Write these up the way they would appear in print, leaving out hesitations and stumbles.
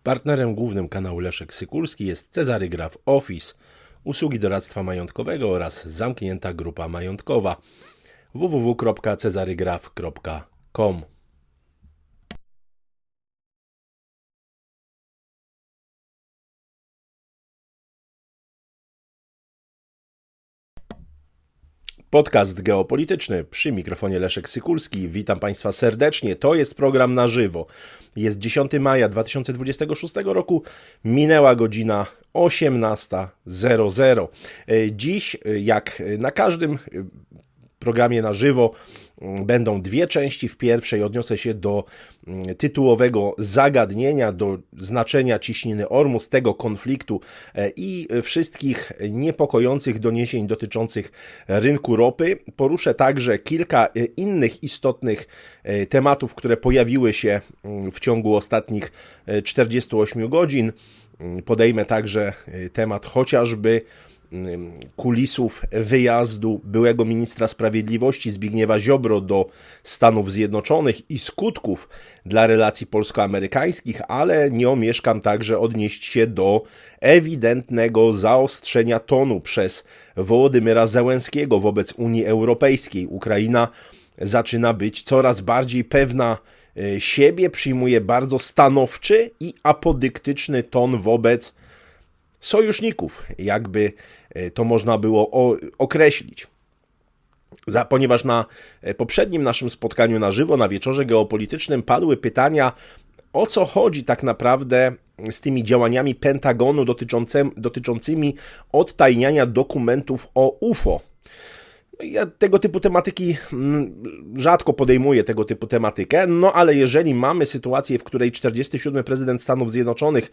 Partnerem głównym kanału Leszek Sykulski jest Cezary Graf Office, usługi doradztwa majątkowego oraz zamknięta grupa majątkowa www.cezarygraf.com. Podcast geopolityczny, przy mikrofonie Leszek Sykulski. Witam Państwa serdecznie. To jest program na żywo. Jest 10 maja 2026 roku. Minęła godzina 18:00. Dziś, jak na każdym programie na żywo, będą dwie części. W pierwszej odniosę się do tytułowego zagadnienia, do znaczenia ciśniny Ormus, tego konfliktu i wszystkich niepokojących doniesień dotyczących rynku ropy. Poruszę także kilka innych istotnych tematów, które pojawiły się w ciągu ostatnich 48 godzin. Podejmę także temat chociażby kulisów wyjazdu byłego ministra sprawiedliwości Zbigniewa Ziobro do Stanów Zjednoczonych i skutków dla relacji polsko-amerykańskich, ale nie omieszkam także odnieść się do ewidentnego zaostrzenia tonu przez Wołodymyra Zełenskiego wobec Unii Europejskiej. Ukraina zaczyna być coraz bardziej pewna siebie, przyjmuje bardzo stanowczy i apodyktyczny ton wobec sojuszników, jakby to można było określić. Ponieważ na poprzednim naszym spotkaniu na żywo, na wieczorze geopolitycznym, padły pytania, o co chodzi tak naprawdę z tymi działaniami Pentagonu dotyczącymi odtajniania dokumentów o UFO. Ja tego typu tematyki rzadko podejmuję, tego typu tematykę, no ale jeżeli mamy sytuację, w której 47. prezydent Stanów Zjednoczonych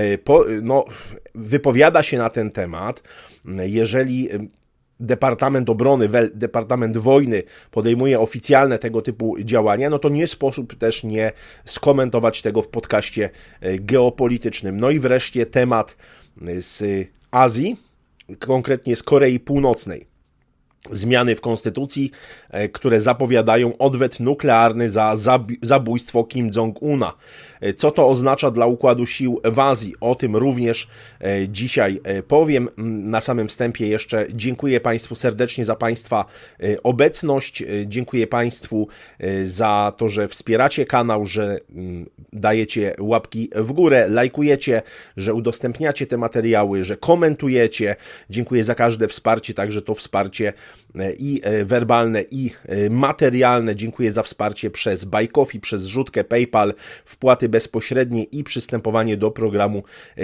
wypowiada się na ten temat, jeżeli Departament Obrony, Departament Wojny podejmuje oficjalne tego typu działania, no to nie sposób też nie skomentować tego w podcaście geopolitycznym. No i wreszcie temat z Azji, konkretnie z Korei Północnej. Zmiany w konstytucji, które zapowiadają odwet nuklearny za zabójstwo Kim Jong-una. Co to oznacza dla układu sił w Azji? O tym również dzisiaj powiem. Na samym wstępie jeszcze dziękuję Państwu serdecznie za Państwa obecność. Dziękuję Państwu za to, że wspieracie kanał, że dajecie łapki w górę, lajkujecie, że udostępniacie te materiały, że komentujecie. Dziękuję za każde wsparcie, także to wsparcie i werbalne, i materialne. Dziękuję za wsparcie przez Buy Coffee, przez zrzutkę PayPal, wpłaty bezpośrednie i przystępowanie do programu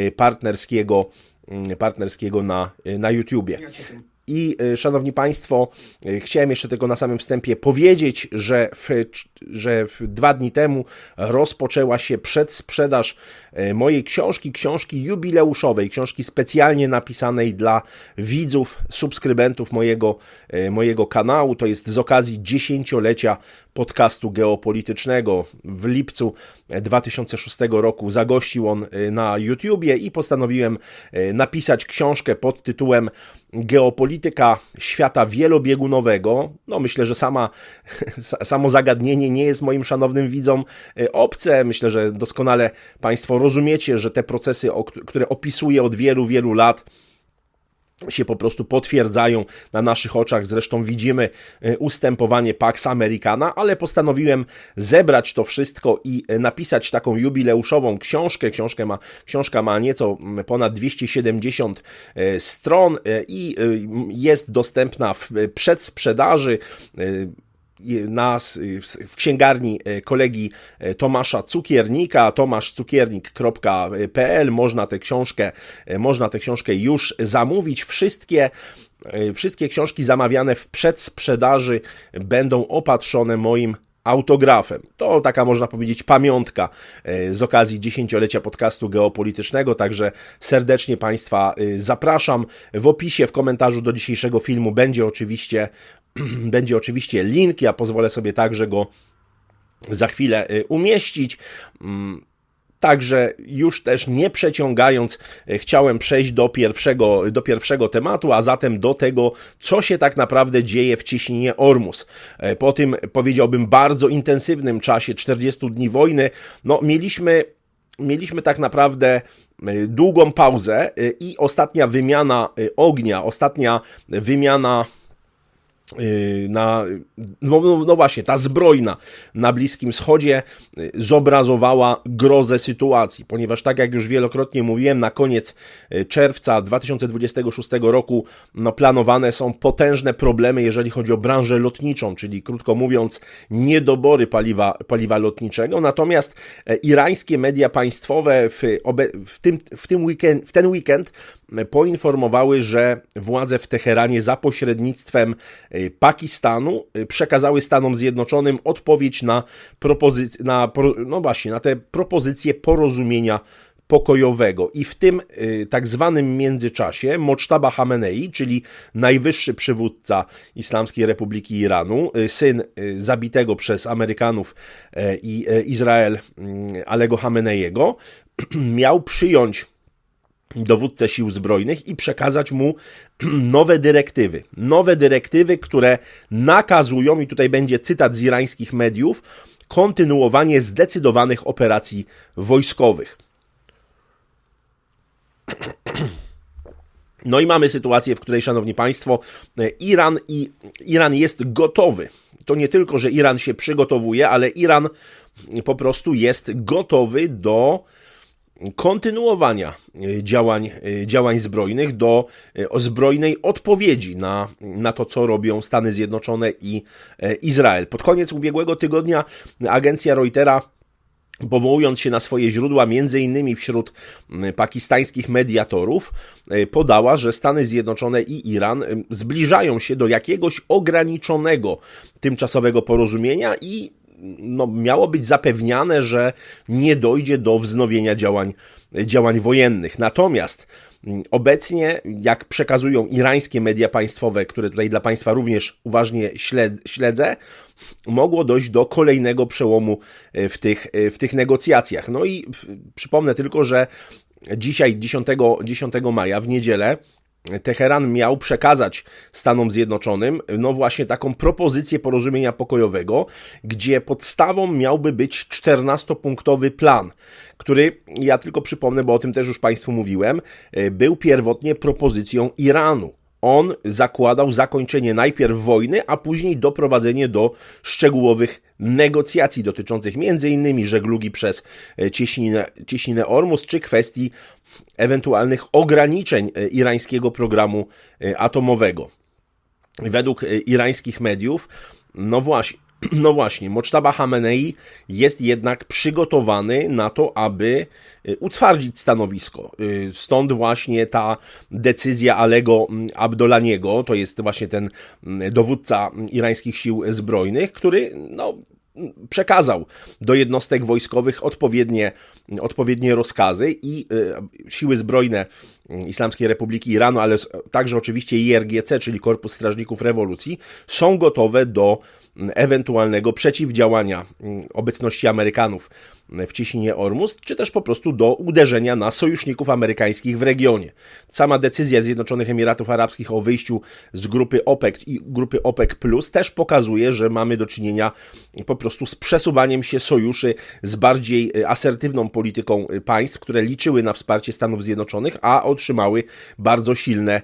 partnerskiego na YouTubie. I szanowni Państwo, chciałem jeszcze tylko na samym wstępie powiedzieć, że 2 dni temu rozpoczęła się przedsprzedaż mojej książki jubileuszowej, książki specjalnie napisanej dla widzów, subskrybentów mojego kanału. To jest z okazji 10-lecia podcastu geopolitycznego. W lipcu 2006 roku zagościł on na YouTubie i postanowiłem napisać książkę pod tytułem Geopolityka świata wielobiegunowego. No myślę, że samo zagadnienie nie jest moim szanownym widzom obce. Myślę, że doskonale Państwo rozumiecie, że te procesy, które opisuję od wielu, wielu lat, się po prostu potwierdzają na naszych oczach. Zresztą widzimy ustępowanie Pax Americana, ale postanowiłem zebrać to wszystko i napisać taką jubileuszową książkę. Książka ma nieco ponad 270 stron i jest dostępna w przedsprzedaży w księgarni kolegi Tomasza Cukiernika, tomaszcukiernik.pl. Można tę książkę już zamówić. Wszystkie książki zamawiane w przedsprzedaży będą opatrzone moim autografem. To taka, można powiedzieć, pamiątka z okazji 10-lecia podcastu geopolitycznego, także serdecznie Państwa zapraszam. W opisie, w komentarzu do dzisiejszego filmu będzie oczywiście link, ja pozwolę sobie także go za chwilę umieścić. Także już też nie przeciągając, chciałem przejść do pierwszego tematu, a zatem do tego, co się tak naprawdę dzieje w cieśninie Ormus. Po tym, powiedziałbym, bardzo intensywnym czasie 40 dni wojny, mieliśmy mieliśmy tak naprawdę długą pauzę i ostatnia wymiana ognia, ostatnia wymiana no właśnie, ta zbrojna na Bliskim Wschodzie zobrazowała grozę sytuacji, ponieważ tak jak już wielokrotnie mówiłem, na koniec czerwca 2026 roku planowane są potężne problemy, jeżeli chodzi o branżę lotniczą, czyli krótko mówiąc niedobory paliwa lotniczego, natomiast irańskie media państwowe w ten weekend poinformowały, że władze w Teheranie za pośrednictwem Pakistanu przekazały Stanom Zjednoczonym odpowiedź na te propozycje porozumienia pokojowego. I w tym tak zwanym międzyczasie Mojtaba Hamenei, czyli najwyższy przywódca Islamskiej Republiki Iranu, syn zabitego przez Amerykanów i Izrael Alego Hameneiego, miał przyjąć dowódcę sił zbrojnych i przekazać mu nowe dyrektywy, które nakazują, i tutaj będzie cytat z irańskich mediów, kontynuowanie zdecydowanych operacji wojskowych. No i mamy sytuację, w której, szanowni państwo, Iran jest gotowy. To nie tylko, że Iran się przygotowuje, ale Iran po prostu jest gotowy do kontynuowania działań zbrojnych, do zbrojnej odpowiedzi na to, co robią Stany Zjednoczone i Izrael. Pod koniec ubiegłego tygodnia agencja Reutera, powołując się na swoje źródła, między innymi wśród pakistańskich mediatorów, podała, że Stany Zjednoczone i Iran zbliżają się do jakiegoś ograniczonego tymczasowego porozumienia i miało być zapewniane, że nie dojdzie do wznowienia działań wojennych. Natomiast obecnie, jak przekazują irańskie media państwowe, które tutaj dla Państwa również uważnie śledzę, mogło dojść do kolejnego przełomu w tych negocjacjach. No i przypomnę tylko, że dzisiaj, 10 maja, w niedzielę, Teheran miał przekazać Stanom Zjednoczonym właśnie taką propozycję porozumienia pokojowego, gdzie podstawą miałby być 14-punktowy plan, który, ja tylko przypomnę, bo o tym też już Państwu mówiłem, był pierwotnie propozycją Iranu. On zakładał zakończenie najpierw wojny, a później doprowadzenie do szczegółowych negocjacji dotyczących m.in. żeglugi przez cieśninę Ormus, czy kwestii ewentualnych ograniczeń irańskiego programu atomowego. Według irańskich mediów, no właśnie, Mojtaba Hamenei jest jednak przygotowany na to, aby utwardzić stanowisko. Stąd właśnie ta decyzja Alego Abdolaniego, to jest właśnie ten dowódca irańskich sił zbrojnych, który przekazał do jednostek wojskowych odpowiednie rozkazy i siły zbrojne Islamskiej Republiki Iranu, ale także oczywiście IRGC, czyli Korpus Strażników Rewolucji, są gotowe do ewentualnego przeciwdziałania obecności Amerykanów w cieśninie Ormus, czy też po prostu do uderzenia na sojuszników amerykańskich w regionie. Sama decyzja Zjednoczonych Emiratów Arabskich o wyjściu z grupy OPEC i grupy OPEC Plus też pokazuje, że mamy do czynienia po prostu z przesuwaniem się sojuszy, z bardziej asertywną polityką państw, które liczyły na wsparcie Stanów Zjednoczonych, a otrzymały bardzo silne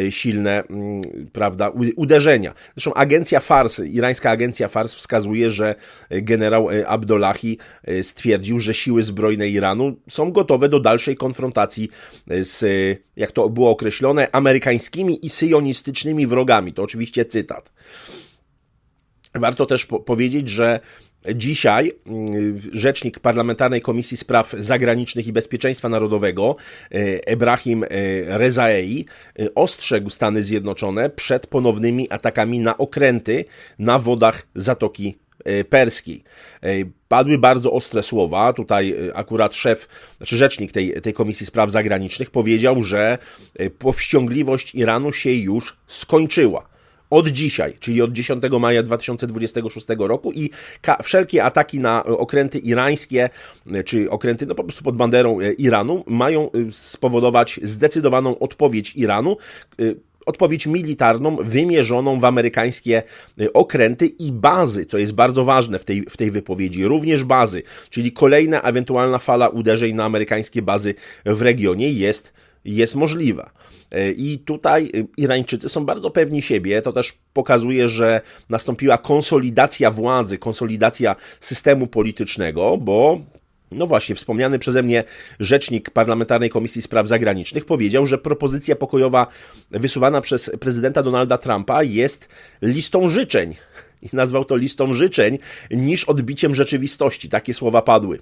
uderzenia. Zresztą irańska agencja Fars wskazuje, że generał Abdollahi stwierdził, że siły zbrojne Iranu są gotowe do dalszej konfrontacji z, jak to było określone, amerykańskimi i syjonistycznymi wrogami. To oczywiście cytat. Warto też powiedzieć, że dzisiaj rzecznik Parlamentarnej Komisji Spraw Zagranicznych i Bezpieczeństwa Narodowego Ebrahim Rezaei ostrzegł Stany Zjednoczone przed ponownymi atakami na okręty na wodach Zatoki Perskiej. Padły bardzo ostre słowa. Tutaj akurat rzecznik tej Komisji Spraw Zagranicznych powiedział, że powściągliwość Iranu się już skończyła. Od dzisiaj, czyli od 10 maja 2026 roku i wszelkie ataki na okręty irańskie, czy okręty po prostu pod banderą Iranu mają spowodować zdecydowaną odpowiedź Iranu, odpowiedź militarną wymierzoną w amerykańskie okręty i bazy, co jest bardzo ważne w tej wypowiedzi, również bazy, czyli kolejna ewentualna fala uderzeń na amerykańskie bazy w regionie jest możliwa. I tutaj Irańczycy są bardzo pewni siebie, to też pokazuje, że nastąpiła konsolidacja władzy, konsolidacja systemu politycznego, bo no właśnie, wspomniany przeze mnie rzecznik Parlamentarnej Komisji Spraw Zagranicznych powiedział, że propozycja pokojowa wysuwana przez prezydenta Donalda Trumpa jest listą życzeń. I nazwał to listą życzeń niż odbiciem rzeczywistości. Takie słowa padły.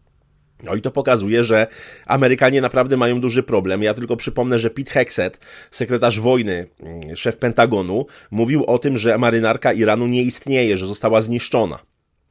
No i to pokazuje, że Amerykanie naprawdę mają duży problem. Ja tylko przypomnę, że Pete Hegseth, sekretarz wojny, szef Pentagonu, mówił o tym, że marynarka Iranu nie istnieje, że została zniszczona.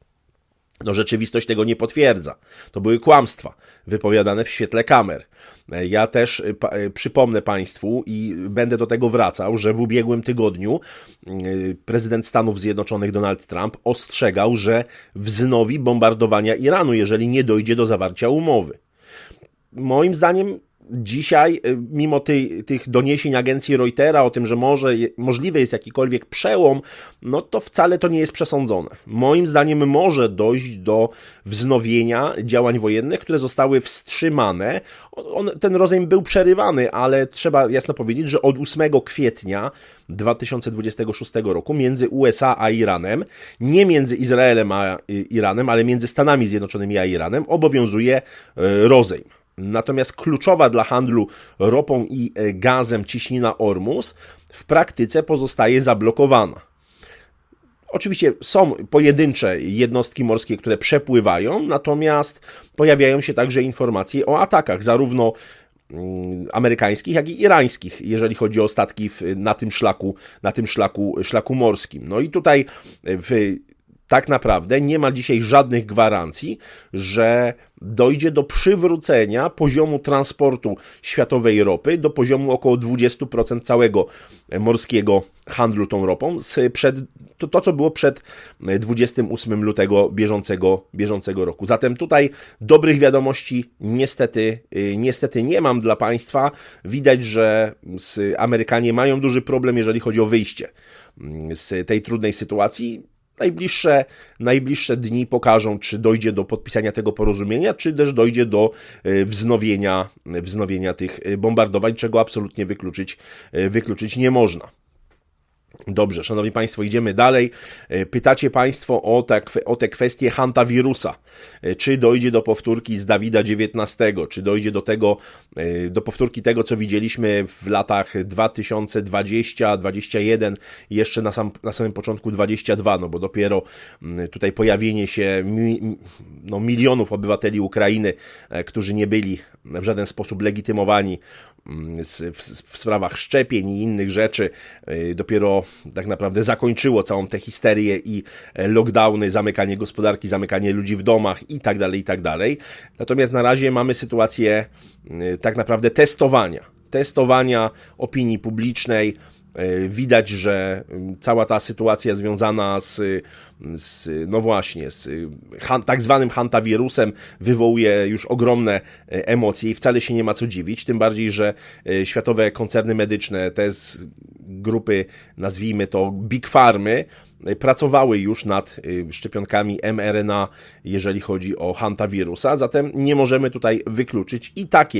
No rzeczywistość tego nie potwierdza. To były kłamstwa wypowiadane w świetle kamer. Ja też przypomnę Państwu i będę do tego wracał, że w ubiegłym tygodniu prezydent Stanów Zjednoczonych Donald Trump ostrzegał, że wznowi bombardowania Iranu, jeżeli nie dojdzie do zawarcia umowy. Moim zdaniem dzisiaj, mimo tych doniesień agencji Reutera o tym, że możliwy jest jakikolwiek przełom, no to wcale to nie jest przesądzone. Moim zdaniem może dojść do wznowienia działań wojennych, które zostały wstrzymane. Ten rozejm był przerywany, ale trzeba jasno powiedzieć, że od 8 kwietnia 2026 roku między USA a Iranem, nie między Izraelem a Iranem, ale między Stanami Zjednoczonymi a Iranem obowiązuje rozejm. Natomiast kluczowa dla handlu ropą i gazem ciśnina Ormus w praktyce pozostaje zablokowana. Oczywiście są pojedyncze jednostki morskie, które przepływają, natomiast pojawiają się także informacje o atakach, zarówno amerykańskich, jak i irańskich, jeżeli chodzi o statki na tym szlaku morskim. No i tutaj tak naprawdę nie ma dzisiaj żadnych gwarancji, że dojdzie do przywrócenia poziomu transportu światowej ropy do poziomu około 20% całego morskiego handlu tą ropą, to co było przed 28 lutego bieżącego roku. Zatem tutaj dobrych wiadomości niestety nie mam dla Państwa. Widać, że Amerykanie mają duży problem, jeżeli chodzi o wyjście z tej trudnej sytuacji. Najbliższe dni pokażą, czy dojdzie do podpisania tego porozumienia, czy też dojdzie do wznowienia tych bombardowań, czego absolutnie wykluczyć nie można. Dobrze, szanowni Państwo, idziemy dalej. Pytacie Państwo o te kwestie hantawirusa. Czy dojdzie do powtórki z Dawida XIX? Czy dojdzie do powtórki tego, co widzieliśmy w latach 2020, 2021 i jeszcze na samym początku 2022, no bo dopiero tutaj pojawienie się milionów obywateli Ukrainy, którzy nie byli w żaden sposób legitymowani w sprawach szczepień i innych rzeczy, dopiero tak naprawdę zakończyło całą tę histerię i lockdowny, zamykanie gospodarki, zamykanie ludzi w domach i tak dalej. Natomiast na razie mamy sytuację tak naprawdę testowania opinii publicznej. Widać, że cała ta sytuacja związana z tak zwanym hantawirusem wywołuje już ogromne emocje i wcale się nie ma co dziwić, tym bardziej, że światowe koncerny medyczne, te z grupy, nazwijmy to Big Pharmy, pracowały już nad szczepionkami mRNA, jeżeli chodzi o hantawirusa, zatem nie możemy tutaj wykluczyć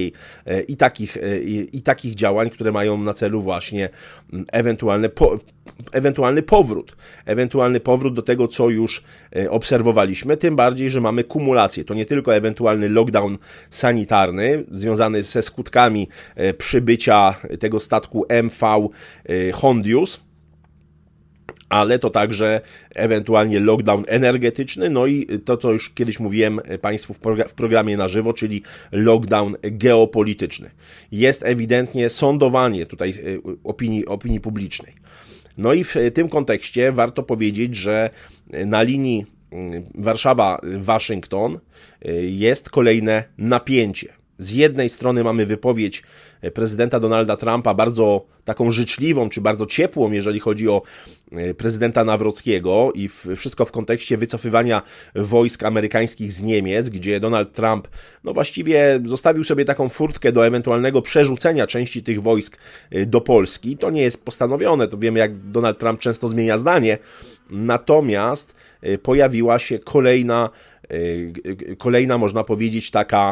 takich działań, które mają na celu właśnie ewentualny powrót do tego, co już obserwowaliśmy, tym bardziej, że mamy kumulację. To nie tylko ewentualny lockdown sanitarny związany ze skutkami przybycia tego statku MV Hondius, ale to także ewentualnie lockdown energetyczny, no i to, co już kiedyś mówiłem Państwu w programie na żywo, czyli lockdown geopolityczny. Jest ewidentnie sądowanie tutaj opinii publicznej. No i w tym kontekście warto powiedzieć, że na linii Warszawa-Waszyngton jest kolejne napięcie. z jednej strony mamy wypowiedź prezydenta Donalda Trumpa, bardzo taką życzliwą, czy bardzo ciepłą, jeżeli chodzi o prezydenta Nawrockiego i wszystko w kontekście wycofywania wojsk amerykańskich z Niemiec, gdzie Donald Trump no właściwie zostawił sobie taką furtkę do ewentualnego przerzucenia części tych wojsk do Polski. To nie jest postanowione, to wiemy, jak Donald Trump często zmienia zdanie, natomiast pojawiła się kolejna, można powiedzieć,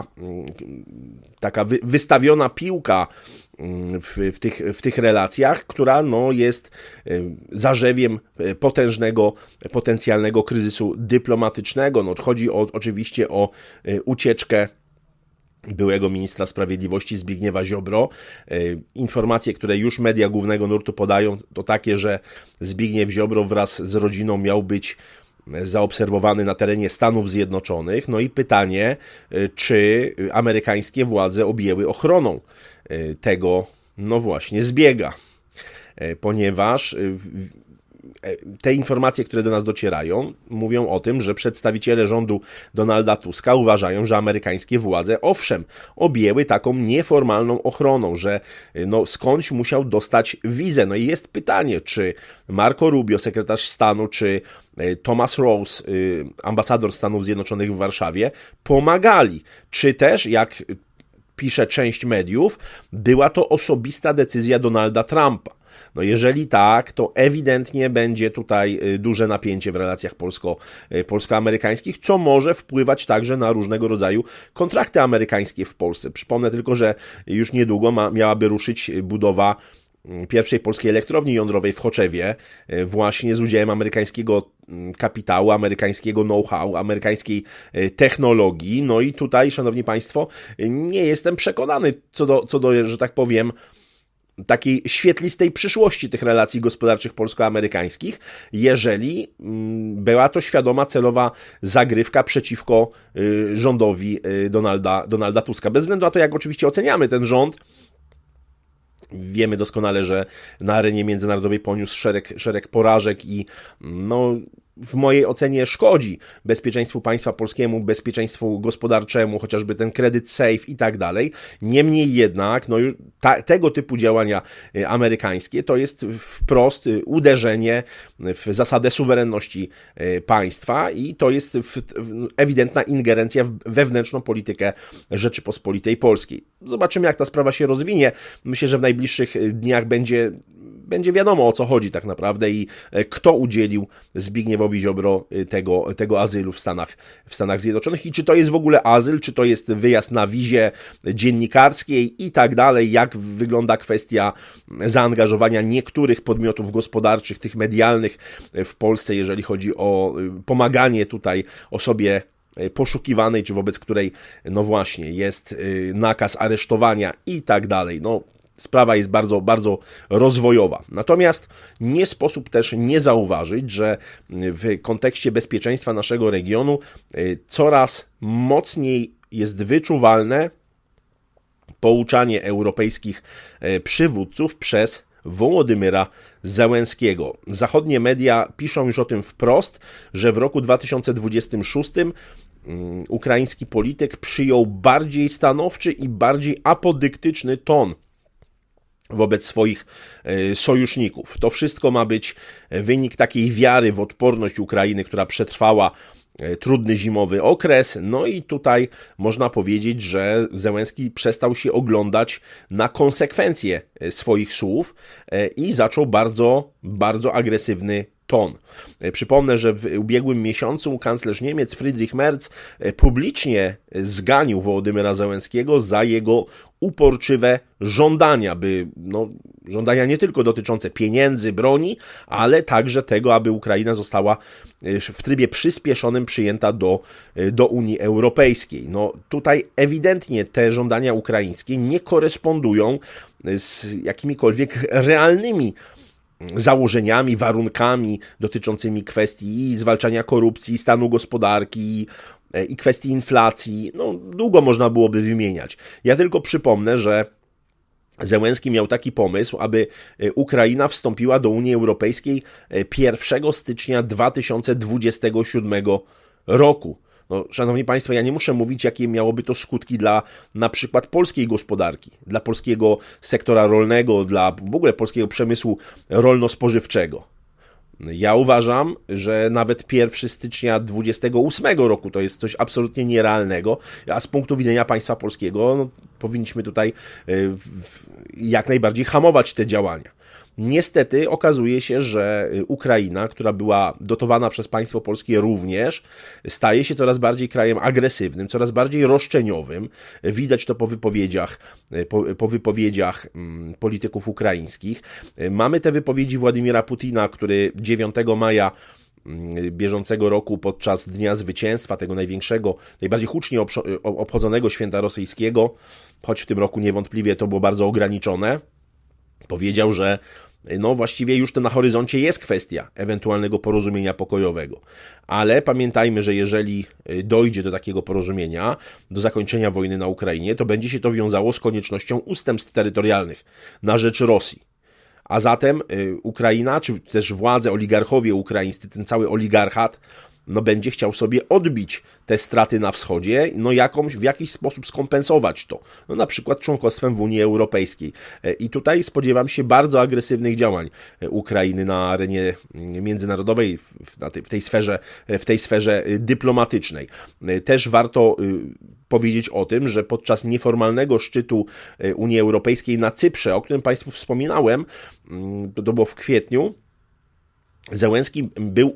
taka wystawiona piłka w tych relacjach, która no, jest zarzewiem potężnego, potencjalnego kryzysu dyplomatycznego. No, chodzi oczywiście o ucieczkę byłego ministra sprawiedliwości Zbigniewa Ziobro. Informacje, które już media głównego nurtu podają, to takie, że Zbigniew Ziobro wraz z rodziną miał być zaobserwowany na terenie Stanów Zjednoczonych. No i pytanie, czy amerykańskie władze objęły ochroną tego, no właśnie, zbiega. Ponieważ te informacje, które do nas docierają, mówią o tym, że przedstawiciele rządu Donalda Tuska uważają, że amerykańskie władze, owszem, objęły taką nieformalną ochroną, że no, skądś musiał dostać wizę. No i jest pytanie, czy Marco Rubio, sekretarz stanu, czy Thomas Rose, ambasador Stanów Zjednoczonych w Warszawie, pomagali. Czy też, jak pisze część mediów, była to osobista decyzja Donalda Trumpa. No jeżeli tak, to ewidentnie będzie tutaj duże napięcie w relacjach polsko-amerykańskich, co może wpływać także na różnego rodzaju kontrakty amerykańskie w Polsce. Przypomnę tylko, że już niedługo miałaby ruszyć budowa pierwszej polskiej elektrowni jądrowej w Choczewie, właśnie z udziałem amerykańskiego kapitału, amerykańskiego know-how, amerykańskiej technologii. No i tutaj, szanowni państwo, nie jestem przekonany co do, że tak powiem, takiej świetlistej przyszłości tych relacji gospodarczych polsko-amerykańskich, jeżeli była to świadoma, celowa zagrywka przeciwko rządowi Donalda Tuska. Bez względu na to, jak oczywiście oceniamy ten rząd, wiemy doskonale, że na arenie międzynarodowej poniósł szereg porażek i no, w mojej ocenie szkodzi bezpieczeństwu państwa polskiemu, bezpieczeństwu gospodarczemu, chociażby ten kredyt safe i tak dalej. Niemniej jednak no, tego typu działania amerykańskie to jest wprost uderzenie w zasadę suwerenności państwa i to jest ewidentna ingerencja w wewnętrzną politykę Rzeczypospolitej Polskiej. Zobaczymy, jak ta sprawa się rozwinie. Myślę, że w najbliższych dniach będzie wiadomo, o co chodzi tak naprawdę i kto udzielił Zbigniewowi Ziobro tego azylu w Stanach Zjednoczonych i czy to jest w ogóle azyl, czy to jest wyjazd na wizie dziennikarskiej i tak dalej, jak wygląda kwestia zaangażowania niektórych podmiotów gospodarczych, tych medialnych w Polsce, jeżeli chodzi o pomaganie tutaj osobie poszukiwanej, czy wobec której, no właśnie, jest nakaz aresztowania i tak dalej. No, sprawa jest bardzo, bardzo rozwojowa. Natomiast nie sposób też nie zauważyć, że w kontekście bezpieczeństwa naszego regionu coraz mocniej jest wyczuwalne pouczanie europejskich przywódców przez Wołodymyra Zełenskiego. Zachodnie media piszą już o tym wprost, że w roku 2026 ukraiński polityk przyjął bardziej stanowczy i bardziej apodyktyczny ton wobec swoich sojuszników. To wszystko ma być wynik takiej wiary w odporność Ukrainy, która przetrwała trudny zimowy okres. No i tutaj można powiedzieć, że Zełenski przestał się oglądać na konsekwencje swoich słów i zaczął bardzo, bardzo agresywny ton. Przypomnę, że w ubiegłym miesiącu kanclerz Niemiec Friedrich Merz publicznie zganił Wołodymyra Zełenskiego za jego uporczywe żądania, żądania nie tylko dotyczące pieniędzy, broni, ale także tego, aby Ukraina została w trybie przyspieszonym przyjęta do Unii Europejskiej. No tutaj ewidentnie te żądania ukraińskie nie korespondują z jakimikolwiek realnymi założeniami, warunkami dotyczącymi kwestii zwalczania korupcji, stanu gospodarki i kwestii inflacji. No, długo można byłoby wymieniać. Ja tylko przypomnę, że Zełenski miał taki pomysł, aby Ukraina wstąpiła do Unii Europejskiej 1 stycznia 2027 roku. No, szanowni Państwo, ja nie muszę mówić, jakie miałoby to skutki dla na przykład polskiej gospodarki, dla polskiego sektora rolnego, dla w ogóle polskiego przemysłu rolno-spożywczego. Ja uważam, że nawet 1 stycznia 2028 roku to jest coś absolutnie nierealnego, a z punktu widzenia państwa polskiego no, powinniśmy tutaj jak najbardziej hamować te działania. Niestety okazuje się, że Ukraina, która była dotowana przez państwo polskie również, staje się coraz bardziej krajem agresywnym, coraz bardziej roszczeniowym. Widać to po wypowiedziach polityków ukraińskich. Mamy te wypowiedzi Władimira Putina, który 9 maja bieżącego roku podczas Dnia Zwycięstwa, tego największego, najbardziej hucznie obchodzonego święta rosyjskiego, choć w tym roku niewątpliwie to było bardzo ograniczone, powiedział, że no właściwie już to na horyzoncie jest kwestia ewentualnego porozumienia pokojowego. Ale pamiętajmy, że jeżeli dojdzie do takiego porozumienia, do zakończenia wojny na Ukrainie, to będzie się to wiązało z koniecznością ustępstw terytorialnych na rzecz Rosji. A zatem Ukraina, czy też władze, oligarchowie ukraińscy, ten cały oligarchat, no będzie chciał sobie odbić te straty na wschodzie, no w jakiś sposób skompensować to, no na przykład członkostwem w Unii Europejskiej. I tutaj spodziewam się bardzo agresywnych działań Ukrainy na arenie międzynarodowej, w tej sferze dyplomatycznej. Też warto powiedzieć o tym, że podczas nieformalnego szczytu Unii Europejskiej na Cyprze, o którym Państwu wspominałem, to było w kwietniu, Zełenski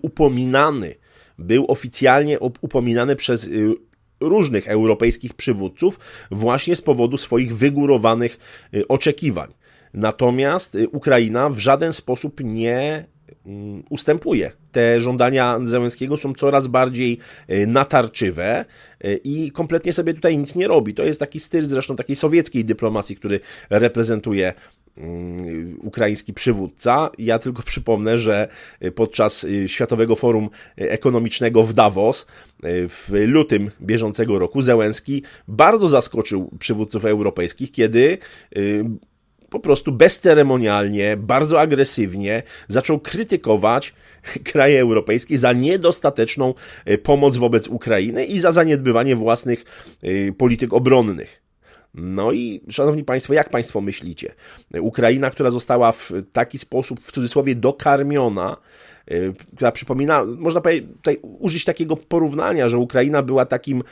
był oficjalnie upominany przez różnych europejskich przywódców właśnie z powodu swoich wygórowanych oczekiwań. Natomiast Ukraina w żaden sposób nie ustępuje. Te żądania Zełenskiego są coraz bardziej natarczywe i kompletnie sobie tutaj nic nie robi. To jest taki styl zresztą takiej sowieckiej dyplomacji, który reprezentuje ukraiński przywódca. Ja tylko przypomnę, że podczas Światowego Forum Ekonomicznego w Davos w lutym bieżącego roku Zełenski bardzo zaskoczył przywódców europejskich, kiedy po prostu bezceremonialnie, bardzo agresywnie zaczął krytykować kraje europejskie za niedostateczną pomoc wobec Ukrainy i za zaniedbywanie własnych polityk obronnych. No i, szanowni Państwo, jak Państwo myślicie? Ukraina, która została w taki sposób, w cudzysłowie, dokarmiona, która przypomina, można tutaj użyć takiego porównania, że Ukraina była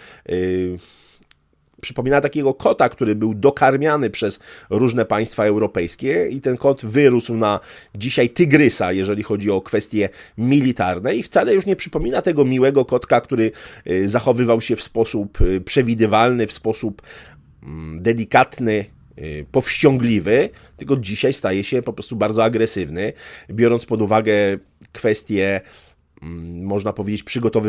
przypomina takiego kota, który był dokarmiany przez różne państwa europejskie i ten kot wyrósł na dzisiaj tygrysa, jeżeli chodzi o kwestie militarne i wcale już nie przypomina tego miłego kotka, który zachowywał się w sposób przewidywalny, w sposób delikatny, powściągliwy, tylko dzisiaj staje się po prostu bardzo agresywny, biorąc pod uwagę kwestię, można powiedzieć,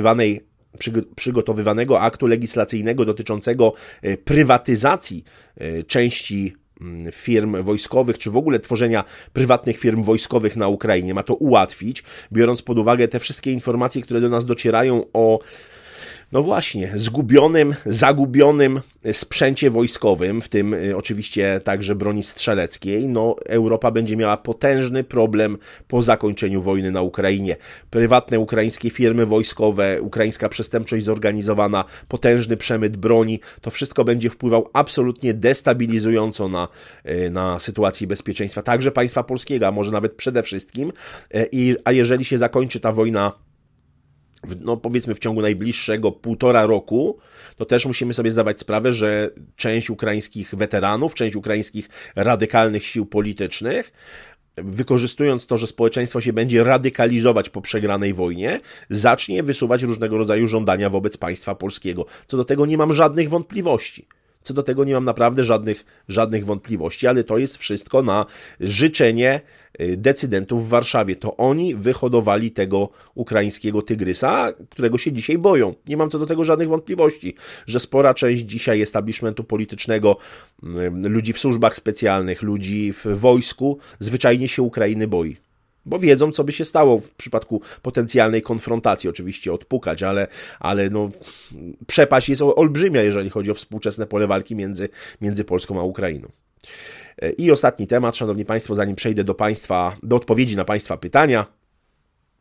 przygotowywanego aktu legislacyjnego dotyczącego prywatyzacji części firm wojskowych, czy w ogóle tworzenia prywatnych firm wojskowych na Ukrainie. Ma to ułatwić, biorąc pod uwagę te wszystkie informacje, które do nas docierają o no właśnie, zagubionym sprzęcie wojskowym, w tym oczywiście także broni strzeleckiej, no Europa będzie miała potężny problem po zakończeniu wojny na Ukrainie. Prywatne ukraińskie firmy wojskowe, ukraińska przestępczość zorganizowana, potężny przemyt broni, to wszystko będzie wpływał absolutnie destabilizująco na sytuację bezpieczeństwa, także państwa polskiego, a może nawet przede wszystkim. A jeżeli się zakończy ta wojna no powiedzmy w ciągu najbliższego 1,5 roku, to też musimy sobie zdawać sprawę, że część ukraińskich weteranów, część ukraińskich radykalnych sił politycznych, wykorzystując to, że społeczeństwo się będzie radykalizować po przegranej wojnie, zacznie wysuwać różnego rodzaju żądania wobec państwa polskiego. Co do tego nie mam żadnych wątpliwości. Co do tego nie mam naprawdę żadnych wątpliwości, ale to jest wszystko na życzenie decydentów w Warszawie. To oni wyhodowali tego ukraińskiego tygrysa, którego się dzisiaj boją. Nie mam co do tego żadnych wątpliwości, że spora część dzisiaj establishmentu politycznego, ludzi w służbach specjalnych, ludzi w wojsku, zwyczajnie się Ukrainy boi. Bo wiedzą, co by się stało w przypadku potencjalnej konfrontacji. Oczywiście odpukać, ale no, przepaść jest olbrzymia, jeżeli chodzi o współczesne pole walki między Polską a Ukrainą. I ostatni temat, szanowni Państwo, zanim przejdę do odpowiedzi na Państwa pytania.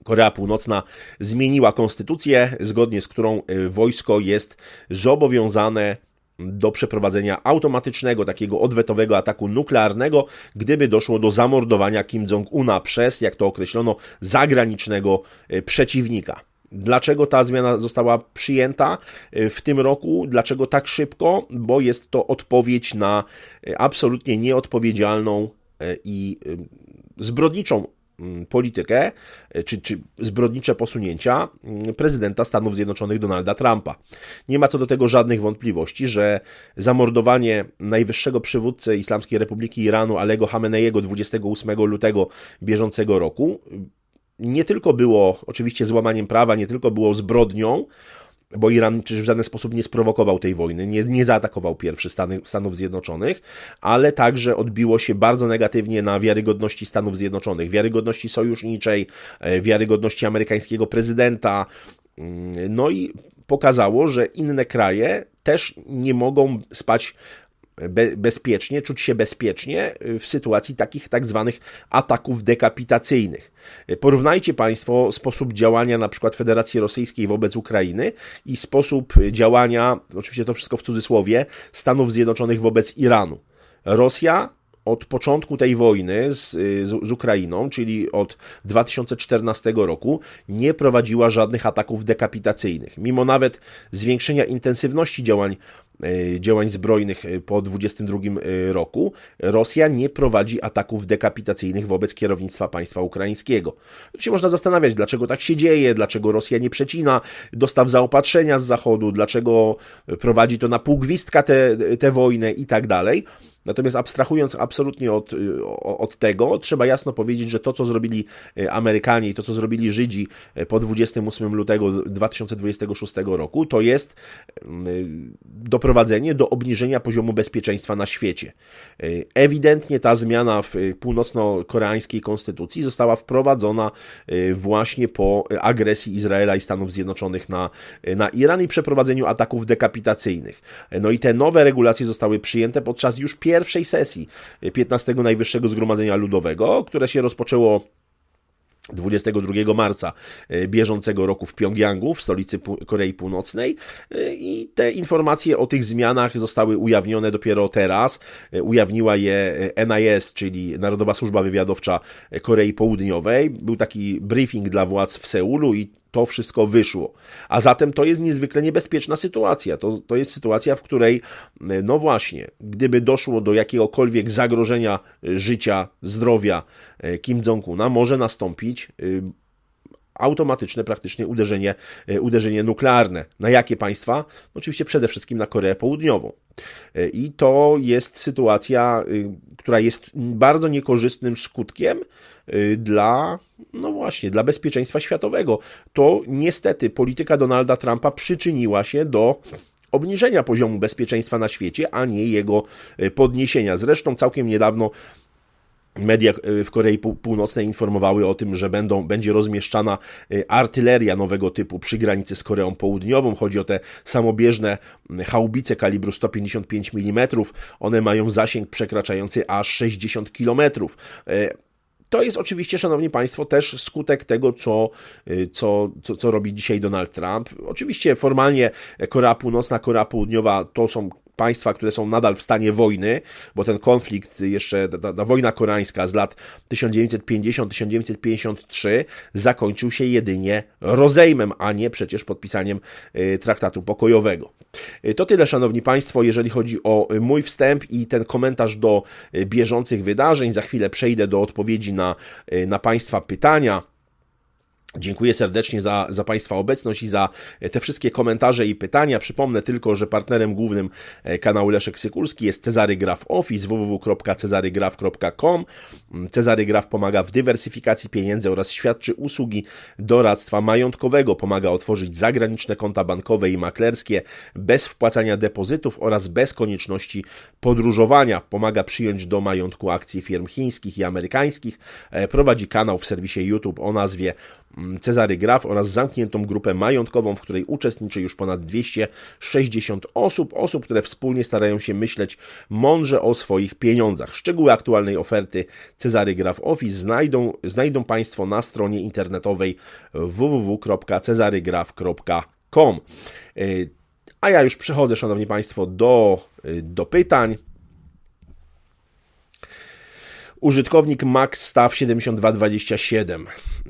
Korea Północna zmieniła konstytucję, zgodnie z którą wojsko jest zobowiązane do przeprowadzenia automatycznego, takiego odwetowego ataku nuklearnego, gdyby doszło do zamordowania Kim Jong-una przez, jak to określono, zagranicznego przeciwnika. Dlaczego ta zmiana została przyjęta w tym roku? Dlaczego tak szybko? Bo jest to odpowiedź na absolutnie nieodpowiedzialną i zbrodniczą politykę, czy zbrodnicze posunięcia prezydenta Stanów Zjednoczonych Donalda Trumpa. Nie ma co do tego żadnych wątpliwości, że zamordowanie najwyższego przywódcy Islamskiej Republiki Iranu Alego Chameneiego 28 lutego bieżącego roku nie tylko było oczywiście złamaniem prawa, nie tylko było zbrodnią, bo Iran przecież w żaden sposób nie sprowokował tej wojny, nie zaatakował pierwszy Stanów Zjednoczonych, ale także odbiło się bardzo negatywnie na wiarygodności Stanów Zjednoczonych, wiarygodności sojuszniczej, wiarygodności amerykańskiego prezydenta. No i pokazało, że inne kraje też nie mogą spać bezpiecznie, czuć się bezpiecznie w sytuacji takich tak zwanych ataków dekapitacyjnych. Porównajcie Państwo sposób działania na przykład Federacji Rosyjskiej wobec Ukrainy i sposób działania, oczywiście to wszystko w cudzysłowie, Stanów Zjednoczonych wobec Iranu. Rosja od początku tej wojny z Ukrainą, czyli od 2014 roku, nie prowadziła żadnych ataków dekapitacyjnych. Mimo nawet zwiększenia intensywności działań zbrojnych po 2022 roku, Rosja nie prowadzi ataków dekapitacyjnych wobec kierownictwa państwa ukraińskiego. Się można zastanawiać, dlaczego tak się dzieje, dlaczego Rosja nie przecina dostaw zaopatrzenia z Zachodu, dlaczego prowadzi to na pół gwizdka tę wojnę i tak dalej. Natomiast abstrahując absolutnie od tego, trzeba jasno powiedzieć, że to, co zrobili Amerykanie i to, co zrobili Żydzi po 28 lutego 2026 roku, to jest doprowadzenie do obniżenia poziomu bezpieczeństwa na świecie. Ewidentnie ta zmiana w północno-koreańskiej konstytucji została wprowadzona właśnie po agresji Izraela i Stanów Zjednoczonych na Iran i przeprowadzeniu ataków dekapitacyjnych. No i te nowe regulacje zostały przyjęte podczas już pierwszej sesji 15 Najwyższego Zgromadzenia Ludowego, które się rozpoczęło 22 marca bieżącego roku w Pjongjangu, w stolicy Korei Północnej, i te informacje o tych zmianach zostały ujawnione dopiero teraz. Ujawniła je NIS, czyli Narodowa Służba Wywiadowcza Korei Południowej. Był taki briefing dla władz w Seulu i to wszystko wyszło. A zatem to jest niezwykle niebezpieczna sytuacja. To jest sytuacja, w której, no właśnie, gdyby doszło do jakiegokolwiek zagrożenia życia, zdrowia Kim Jong-una, może nastąpić automatyczne praktycznie uderzenie nuklearne. Na jakie państwa? Oczywiście przede wszystkim na Koreę Południową. I to jest sytuacja, która jest bardzo niekorzystnym skutkiem dla bezpieczeństwa światowego. To niestety polityka Donalda Trumpa przyczyniła się do obniżenia poziomu bezpieczeństwa na świecie, a nie jego podniesienia. Zresztą całkiem niedawno media w Korei Północnej informowały o tym, że będzie rozmieszczana artyleria nowego typu przy granicy z Koreą Południową. Chodzi o te samobieżne haubice kalibru 155 mm. One mają zasięg przekraczający aż 60 km. To jest oczywiście, szanowni państwo, też skutek tego, co robi dzisiaj Donald Trump. Oczywiście formalnie Korea Północna, Korea Południowa to są państwa, które są nadal w stanie wojny, bo ten konflikt, jeszcze ta wojna koreańska z lat 1950-1953 zakończył się jedynie rozejmem, a nie przecież podpisaniem traktatu pokojowego. To tyle, szanowni państwo, jeżeli chodzi o mój wstęp i ten komentarz do bieżących wydarzeń. Za chwilę przejdę do odpowiedzi na państwa pytania. Dziękuję serdecznie za państwa obecność i za te wszystkie komentarze i pytania. Przypomnę tylko, że partnerem głównym kanału Leszek Sykulski jest Cezary Graf Office, www.cezarygraf.com. Cezary Graf pomaga w dywersyfikacji pieniędzy oraz świadczy usługi doradztwa majątkowego. Pomaga otworzyć zagraniczne konta bankowe i maklerskie bez wpłacania depozytów oraz bez konieczności podróżowania. Pomaga przyjąć do majątku akcje firm chińskich i amerykańskich. Prowadzi kanał w serwisie YouTube o nazwie Cezary Graf oraz zamkniętą grupę majątkową, w której uczestniczy już ponad 260 osób, które wspólnie starają się myśleć mądrze o swoich pieniądzach. Szczegóły aktualnej oferty Cezary Graf Office znajdą Państwo na stronie internetowej www.cezarygraf.com. A ja już przechodzę, Szanowni Państwo, do pytań. Użytkownik MaxStaff7227.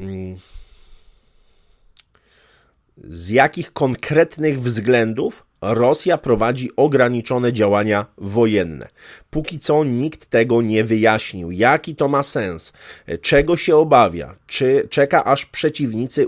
Z jakich konkretnych względów Rosja prowadzi ograniczone działania wojenne? Póki co nikt tego nie wyjaśnił. Jaki to ma sens? Czego się obawia? Czy czeka, aż przeciwnicy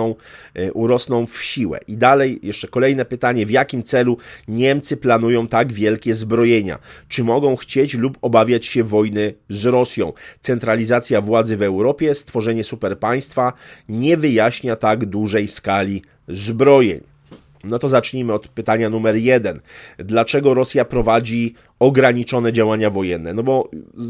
urosną w siłę? I dalej jeszcze kolejne pytanie. W jakim celu Niemcy planują tak wielkie zbrojenia? Czy mogą chcieć lub obawiać się wojny z Rosją? Centralizacja władzy w Europie, stworzenie superpaństwa nie wyjaśnia tak dużej skali zbrojeń. No to zacznijmy od pytania numer 1. Dlaczego Rosja prowadzi ograniczone działania wojenne? No bo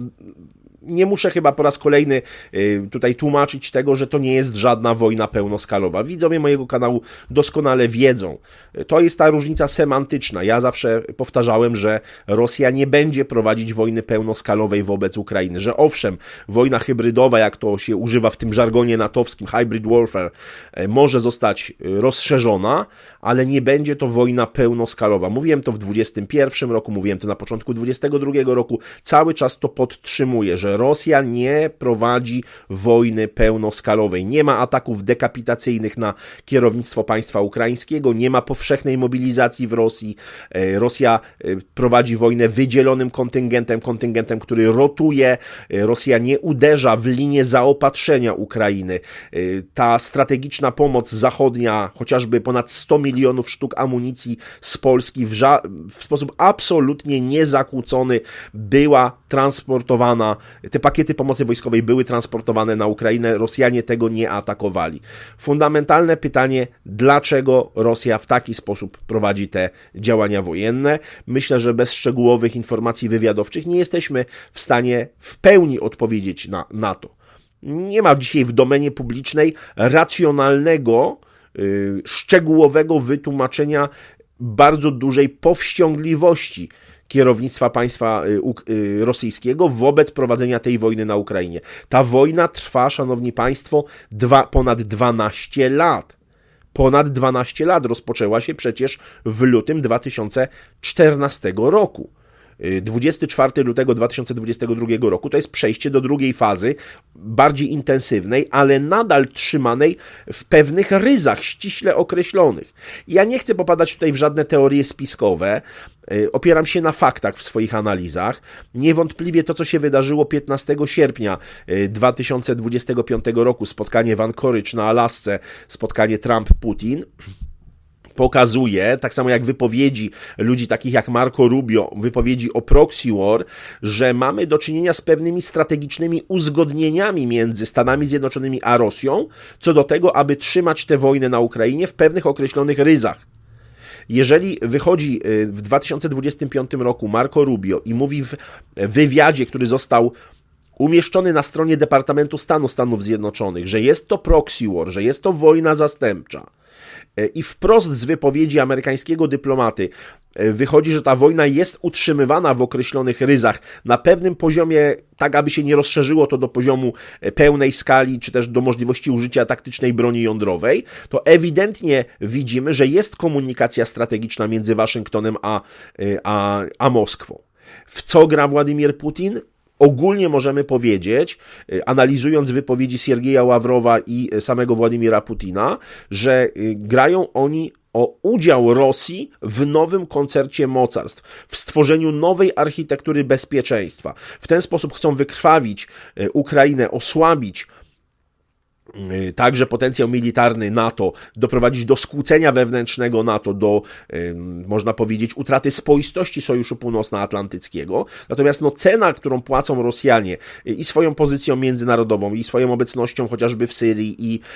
nie muszę chyba po raz kolejny tutaj tłumaczyć tego, że to nie jest żadna wojna pełnoskalowa. Widzowie mojego kanału doskonale wiedzą. To jest ta różnica semantyczna. Ja zawsze powtarzałem, że Rosja nie będzie prowadzić wojny pełnoskalowej wobec Ukrainy, że owszem, wojna hybrydowa, jak to się używa w tym żargonie natowskim, hybrid warfare, może zostać rozszerzona, ale nie będzie to wojna pełnoskalowa. Mówiłem to w 2021 roku, mówiłem to na początku 2022 roku. Cały czas to podtrzymuję, że Rosja nie prowadzi wojny pełnoskalowej. Nie ma ataków dekapitacyjnych na kierownictwo państwa ukraińskiego, nie ma powszechnej mobilizacji w Rosji. Rosja prowadzi wojnę wydzielonym kontyngentem, który rotuje. Rosja nie uderza w linię zaopatrzenia Ukrainy. Ta strategiczna pomoc zachodnia, chociażby ponad 100 milionów sztuk amunicji z Polski w sposób absolutnie niezakłócony była transportowana. Te pakiety pomocy wojskowej były transportowane na Ukrainę, Rosjanie tego nie atakowali. Fundamentalne pytanie, dlaczego Rosja w taki sposób prowadzi te działania wojenne? Myślę, że bez szczegółowych informacji wywiadowczych nie jesteśmy w stanie w pełni odpowiedzieć na to. Nie ma dzisiaj w domenie publicznej racjonalnego, szczegółowego wytłumaczenia bardzo dużej powściągliwości kierownictwa państwa rosyjskiego wobec prowadzenia tej wojny na Ukrainie. Ta wojna trwa, Szanowni Państwo, ponad 12 lat. Ponad 12 lat rozpoczęła się przecież w lutym 2014 roku. 24 lutego 2022 roku to jest przejście do drugiej fazy, bardziej intensywnej, ale nadal trzymanej w pewnych ryzach ściśle określonych. Ja nie chcę popadać tutaj w żadne teorie spiskowe, opieram się na faktach w swoich analizach. Niewątpliwie to, co się wydarzyło 15 sierpnia 2025 roku, spotkanie w Anchorage na Alasce, spotkanie Trump-Putin, pokazuje, tak samo jak wypowiedzi ludzi takich jak Marco Rubio, wypowiedzi o proxy war, że mamy do czynienia z pewnymi strategicznymi uzgodnieniami między Stanami Zjednoczonymi a Rosją, co do tego, aby trzymać tę wojnę na Ukrainie w pewnych określonych ryzach. Jeżeli wychodzi w 2025 roku Marco Rubio i mówi w wywiadzie, który został umieszczony na stronie Departamentu Stanu Stanów Zjednoczonych, że jest to proxy war, że jest to wojna zastępcza, i wprost z wypowiedzi amerykańskiego dyplomaty wychodzi, że ta wojna jest utrzymywana w określonych ryzach na pewnym poziomie, tak aby się nie rozszerzyło to do poziomu pełnej skali, czy też do możliwości użycia taktycznej broni jądrowej, to ewidentnie widzimy, że jest komunikacja strategiczna między Waszyngtonem a Moskwą. W co gra Władimir Putin? Ogólnie możemy powiedzieć, analizując wypowiedzi Siergieja Ławrowa i samego Władimira Putina, że grają oni o udział Rosji w nowym koncercie mocarstw, w stworzeniu nowej architektury bezpieczeństwa. W ten sposób chcą wykrwawić Ukrainę, osłabić także potencjał militarny NATO, doprowadzić do skłócenia wewnętrznego NATO, do, można powiedzieć, utraty spoistości Sojuszu Północnoatlantyckiego. Natomiast cena, którą płacą Rosjanie i swoją pozycją międzynarodową, i swoją obecnością chociażby w Syrii, i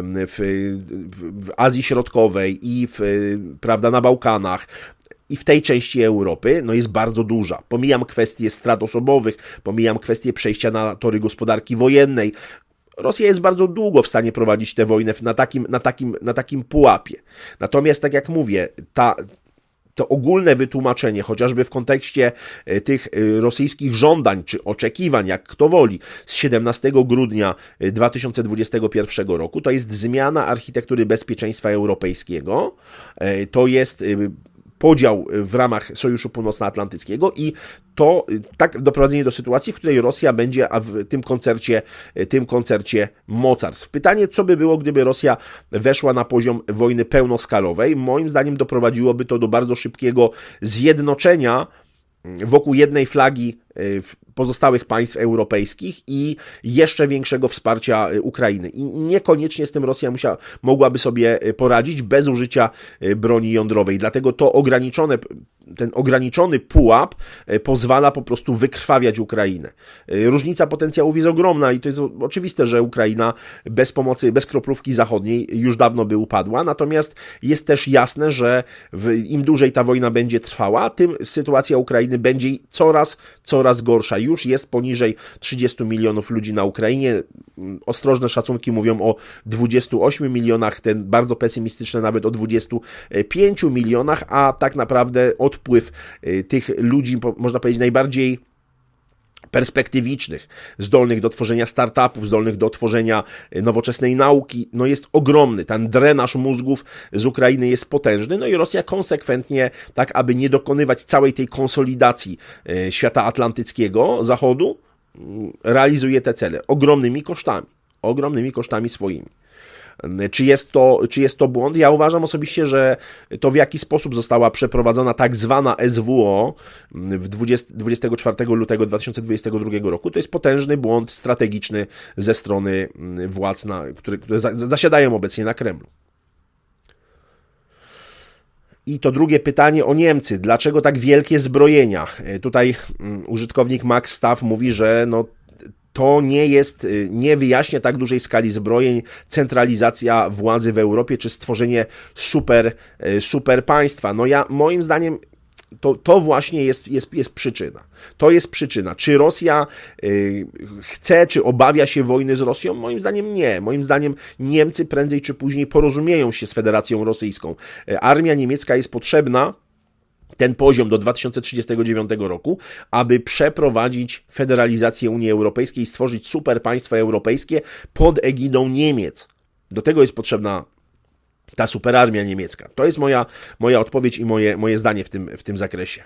w Azji Środkowej, i prawda, na Bałkanach, i w tej części Europy jest bardzo duża. Pomijam kwestie strat osobowych, pomijam kwestie przejścia na tory gospodarki wojennej. Rosja jest bardzo długo w stanie prowadzić tę wojnę na takim pułapie. Natomiast, tak jak mówię, to ogólne wytłumaczenie, chociażby w kontekście tych rosyjskich żądań czy oczekiwań, jak kto woli, z 17 grudnia 2021 roku, to jest zmiana architektury bezpieczeństwa europejskiego, to jest podział w ramach Sojuszu Północnoatlantyckiego i to tak doprowadzenie do sytuacji, w której Rosja będzie w tym koncercie mocarstw. Pytanie, co by było, gdyby Rosja weszła na poziom wojny pełnoskalowej? Moim zdaniem doprowadziłoby to do bardzo szybkiego zjednoczenia wokół jednej flagi pozostałych państw europejskich i jeszcze większego wsparcia Ukrainy. I niekoniecznie z tym Rosja mogłaby sobie poradzić bez użycia broni jądrowej. Dlatego ten ograniczony pułap pozwala po prostu wykrwawiać Ukrainę. Różnica potencjałów jest ogromna i to jest oczywiste, że Ukraina bez pomocy, bez kroplówki zachodniej już dawno by upadła, natomiast jest też jasne, że im dłużej ta wojna będzie trwała, tym sytuacja Ukrainy będzie coraz gorsza. Już jest poniżej 30 milionów ludzi na Ukrainie. Ostrożne szacunki mówią o 28 milionach, ten bardzo pesymistyczne nawet o 25 milionach, a tak naprawdę odpływ tych ludzi, można powiedzieć, najbardziej perspektywicznych, zdolnych do tworzenia startupów, zdolnych do tworzenia nowoczesnej nauki, no jest ogromny. Ten drenaż mózgów z Ukrainy jest potężny, no i Rosja konsekwentnie, tak aby nie dokonywać całej tej konsolidacji świata atlantyckiego, Zachodu, realizuje te cele ogromnymi kosztami swoimi. Czy jest to błąd? Ja uważam osobiście, że to w jaki sposób została przeprowadzona tak zwana SWO 24 lutego 2022 roku, to jest potężny błąd strategiczny ze strony władz, które zasiadają obecnie na Kremlu. I to drugie pytanie o Niemcy. Dlaczego tak wielkie zbrojenia? Tutaj użytkownik Max Staff mówi, że to nie wyjaśnia tak dużej skali zbrojeń, centralizacja władzy w Europie, czy stworzenie super państwa. Moim zdaniem to właśnie jest przyczyna. To jest przyczyna. Czy Rosja chce, czy obawia się wojny z Rosją? Moim zdaniem nie. Moim zdaniem Niemcy prędzej czy później porozumieją się z Federacją Rosyjską. Armia niemiecka jest potrzebna, ten poziom do 2039 roku, aby przeprowadzić federalizację Unii Europejskiej i stworzyć super państwo europejskie pod egidą Niemiec. Do tego jest potrzebna ta superarmia niemiecka. To jest moja odpowiedź i moje zdanie w tym zakresie.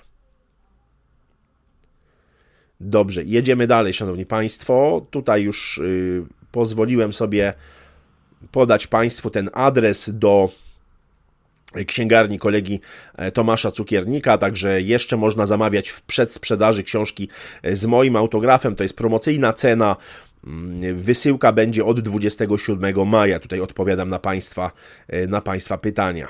Dobrze, jedziemy dalej, szanowni państwo. Tutaj już pozwoliłem sobie podać państwu ten adres do księgarni kolegi Tomasza Cukiernika, także jeszcze można zamawiać w przedsprzedaży książki z moim autografem, to jest promocyjna cena, wysyłka będzie od 27 maja, tutaj odpowiadam na Państwa pytania.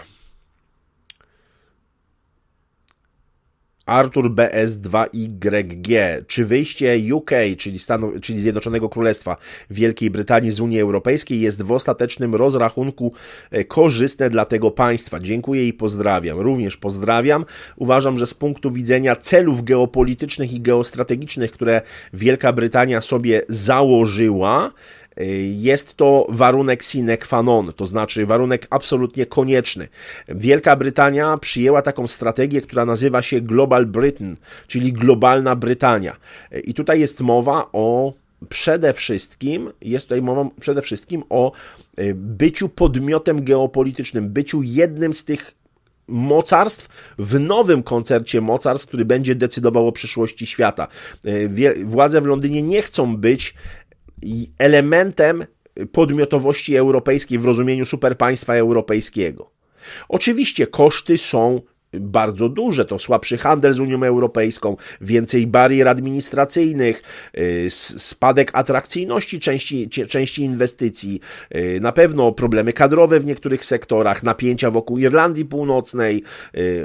Artur BS2YG. Czy wyjście UK, czyli Zjednoczonego Królestwa Wielkiej Brytanii z Unii Europejskiej jest w ostatecznym rozrachunku korzystne dla tego państwa? Dziękuję i pozdrawiam. Również pozdrawiam. Uważam, że z punktu widzenia celów geopolitycznych i geostrategicznych, które Wielka Brytania sobie założyła, jest to warunek sine qua non, to znaczy warunek absolutnie konieczny. Wielka Brytania przyjęła taką strategię, która nazywa się Global Britain, czyli globalna Brytania. I tutaj jest mowa przede wszystkim o byciu podmiotem geopolitycznym, byciu jednym z tych mocarstw w nowym koncercie mocarstw, który będzie decydował o przyszłości świata. Władze w Londynie nie chcą być elementem podmiotowości europejskiej w rozumieniu superpaństwa europejskiego. Oczywiście koszty są bardzo duże, to słabszy handel z Unią Europejską, więcej barier administracyjnych, spadek atrakcyjności części inwestycji, na pewno problemy kadrowe w niektórych sektorach, napięcia wokół Irlandii Północnej,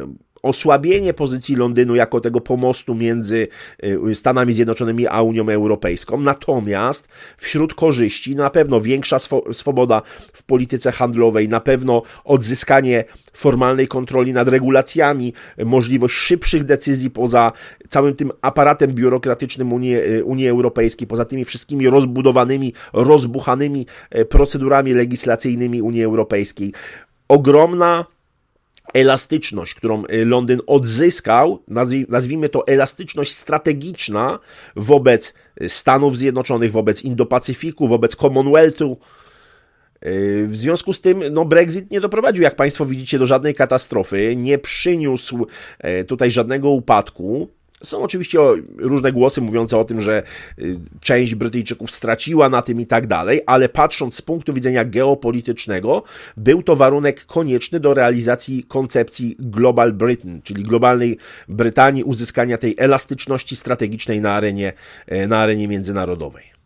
osłabienie pozycji Londynu jako tego pomostu między Stanami Zjednoczonymi a Unią Europejską, natomiast wśród korzyści na pewno większa swoboda w polityce handlowej, na pewno odzyskanie formalnej kontroli nad regulacjami, możliwość szybszych decyzji poza całym tym aparatem biurokratycznym Unii Europejskiej, poza tymi wszystkimi rozbudowanymi, rozbuchanymi procedurami legislacyjnymi Unii Europejskiej. Ogromna elastyczność, którą Londyn odzyskał, nazwijmy to elastyczność strategiczna wobec Stanów Zjednoczonych, wobec Indo-Pacyfiku, wobec Commonwealthu. W związku z tym Brexit nie doprowadził, jak Państwo widzicie, do żadnej katastrofy, nie przyniósł tutaj żadnego upadku. Są oczywiście różne głosy mówiące o tym, że część Brytyjczyków straciła na tym i tak dalej, ale patrząc z punktu widzenia geopolitycznego, był to warunek konieczny do realizacji koncepcji Global Britain, czyli globalnej Brytanii, uzyskania tej elastyczności strategicznej na arenie międzynarodowej.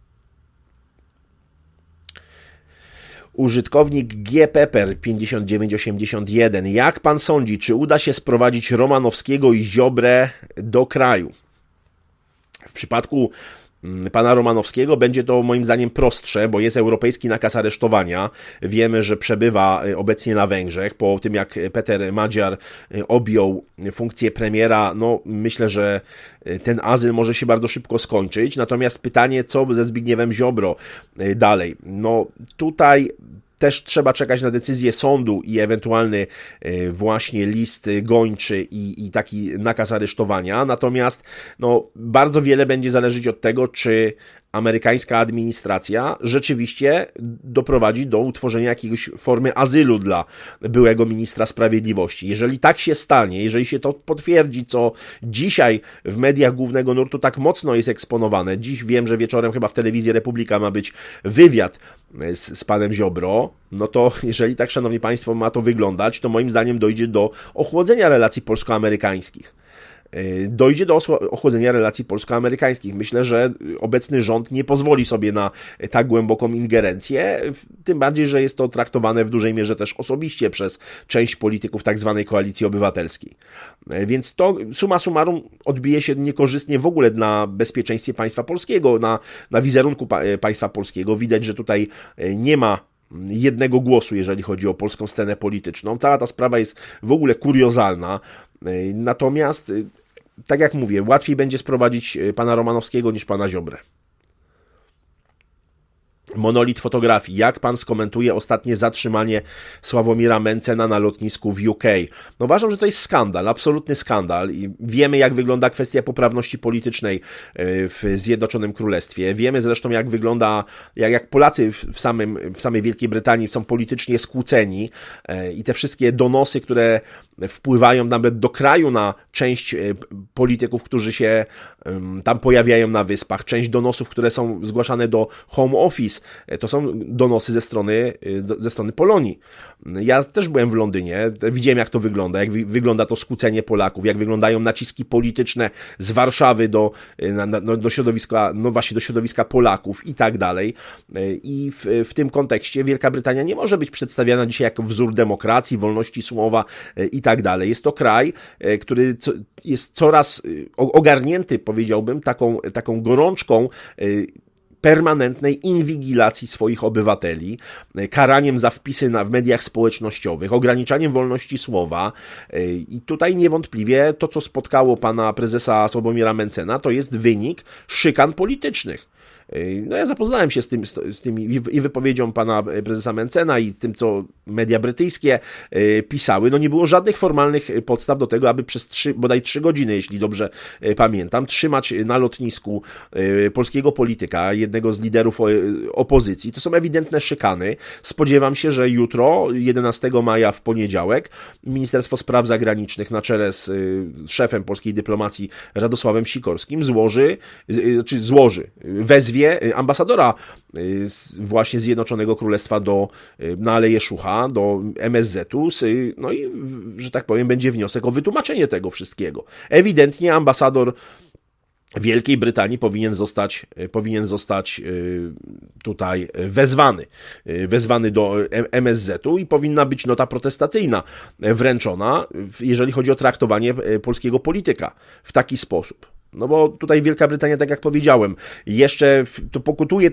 Użytkownik G. Pepper 5981. Jak pan sądzi, czy uda się sprowadzić Romanowskiego i Ziobrę do kraju? W przypadku pana Romanowskiego będzie to moim zdaniem prostsze, bo jest europejski nakaz aresztowania. Wiemy, że przebywa obecnie na Węgrzech. Po tym, jak Peter Magyar objął funkcję premiera, myślę, że ten azyl może się bardzo szybko skończyć. Natomiast pytanie, co ze Zbigniewem Ziobro dalej? Tutaj też trzeba czekać na decyzję sądu i ewentualny właśnie list gończy i taki nakaz aresztowania. Natomiast bardzo wiele będzie zależeć od tego, czy amerykańska administracja rzeczywiście doprowadzi do utworzenia jakiejś formy azylu dla byłego ministra sprawiedliwości. Jeżeli tak się stanie, jeżeli się to potwierdzi, co dzisiaj w mediach głównego nurtu tak mocno jest eksponowane, dziś wiem, że wieczorem chyba w telewizji Republika ma być wywiad z panem Ziobro, to jeżeli tak, szanowni państwo, ma to wyglądać, to moim zdaniem dojdzie do ochłodzenia relacji polsko-amerykańskich. Dojdzie do ochłodzenia relacji polsko-amerykańskich. Myślę, że obecny rząd nie pozwoli sobie na tak głęboką ingerencję, tym bardziej, że jest to traktowane w dużej mierze też osobiście przez część polityków tak zwanej Koalicji Obywatelskiej. Więc to summa summarum odbije się niekorzystnie w ogóle na bezpieczeństwie państwa polskiego, na wizerunku państwa polskiego. Widać, że tutaj nie ma jednego głosu, jeżeli chodzi o polską scenę polityczną. Cała ta sprawa jest w ogóle kuriozalna. Natomiast, tak jak mówię, łatwiej będzie sprowadzić pana Romanowskiego niż pana Ziobrę. Monolit fotografii. Jak pan skomentuje ostatnie zatrzymanie Sławomira Mencena na lotnisku w UK? Uważam, że to jest skandal, absolutny skandal. I wiemy, jak wygląda kwestia poprawności politycznej w Zjednoczonym Królestwie. Wiemy zresztą, jak wygląda, jak Polacy w samej Wielkiej Brytanii są politycznie skłóceni i te wszystkie donosy, które wpływają nawet do kraju na część polityków, którzy się tam pojawiają na wyspach, część donosów, które są zgłaszane do Home Office, to są donosy ze strony Polonii. Ja też byłem w Londynie, widziałem, jak to wygląda, jak wygląda to skłócenie Polaków, jak wyglądają naciski polityczne z Warszawy do środowiska, właśnie do środowiska Polaków i tak dalej. I w tym kontekście Wielka Brytania nie może być przedstawiana dzisiaj jako wzór demokracji, wolności słowa i tak dalej. Jest to kraj, który jest coraz ogarnięty, powiedziałbym, taką gorączką permanentnej inwigilacji swoich obywateli, karaniem za wpisy w mediach społecznościowych, ograniczaniem wolności słowa. I tutaj niewątpliwie to, co spotkało pana prezesa Sławomira Mencena, to jest wynik szykan politycznych. Ja zapoznałem się z tym i wypowiedzią pana prezesa Mencena i tym, co media brytyjskie pisały. Nie było żadnych formalnych podstaw do tego, aby przez bodaj 3 godziny, jeśli dobrze pamiętam, trzymać na lotnisku polskiego polityka, jednego z liderów opozycji. To są ewidentne szykany. Spodziewam się, że jutro, 11 maja w poniedziałek, Ministerstwo Spraw Zagranicznych na czele z szefem polskiej dyplomacji Radosławem Sikorskim wezwie ambasadora właśnie Zjednoczonego Królestwa na Aleję Szucha, do MSZ-u, i, że tak powiem, będzie wniosek o wytłumaczenie tego wszystkiego. Ewidentnie ambasador Wielkiej Brytanii powinien zostać tutaj wezwany do MSZ-u i powinna być nota protestacyjna wręczona, jeżeli chodzi o traktowanie polskiego polityka w taki sposób. No bo tutaj Wielka Brytania, tak jak powiedziałem, jeszcze to pokutuje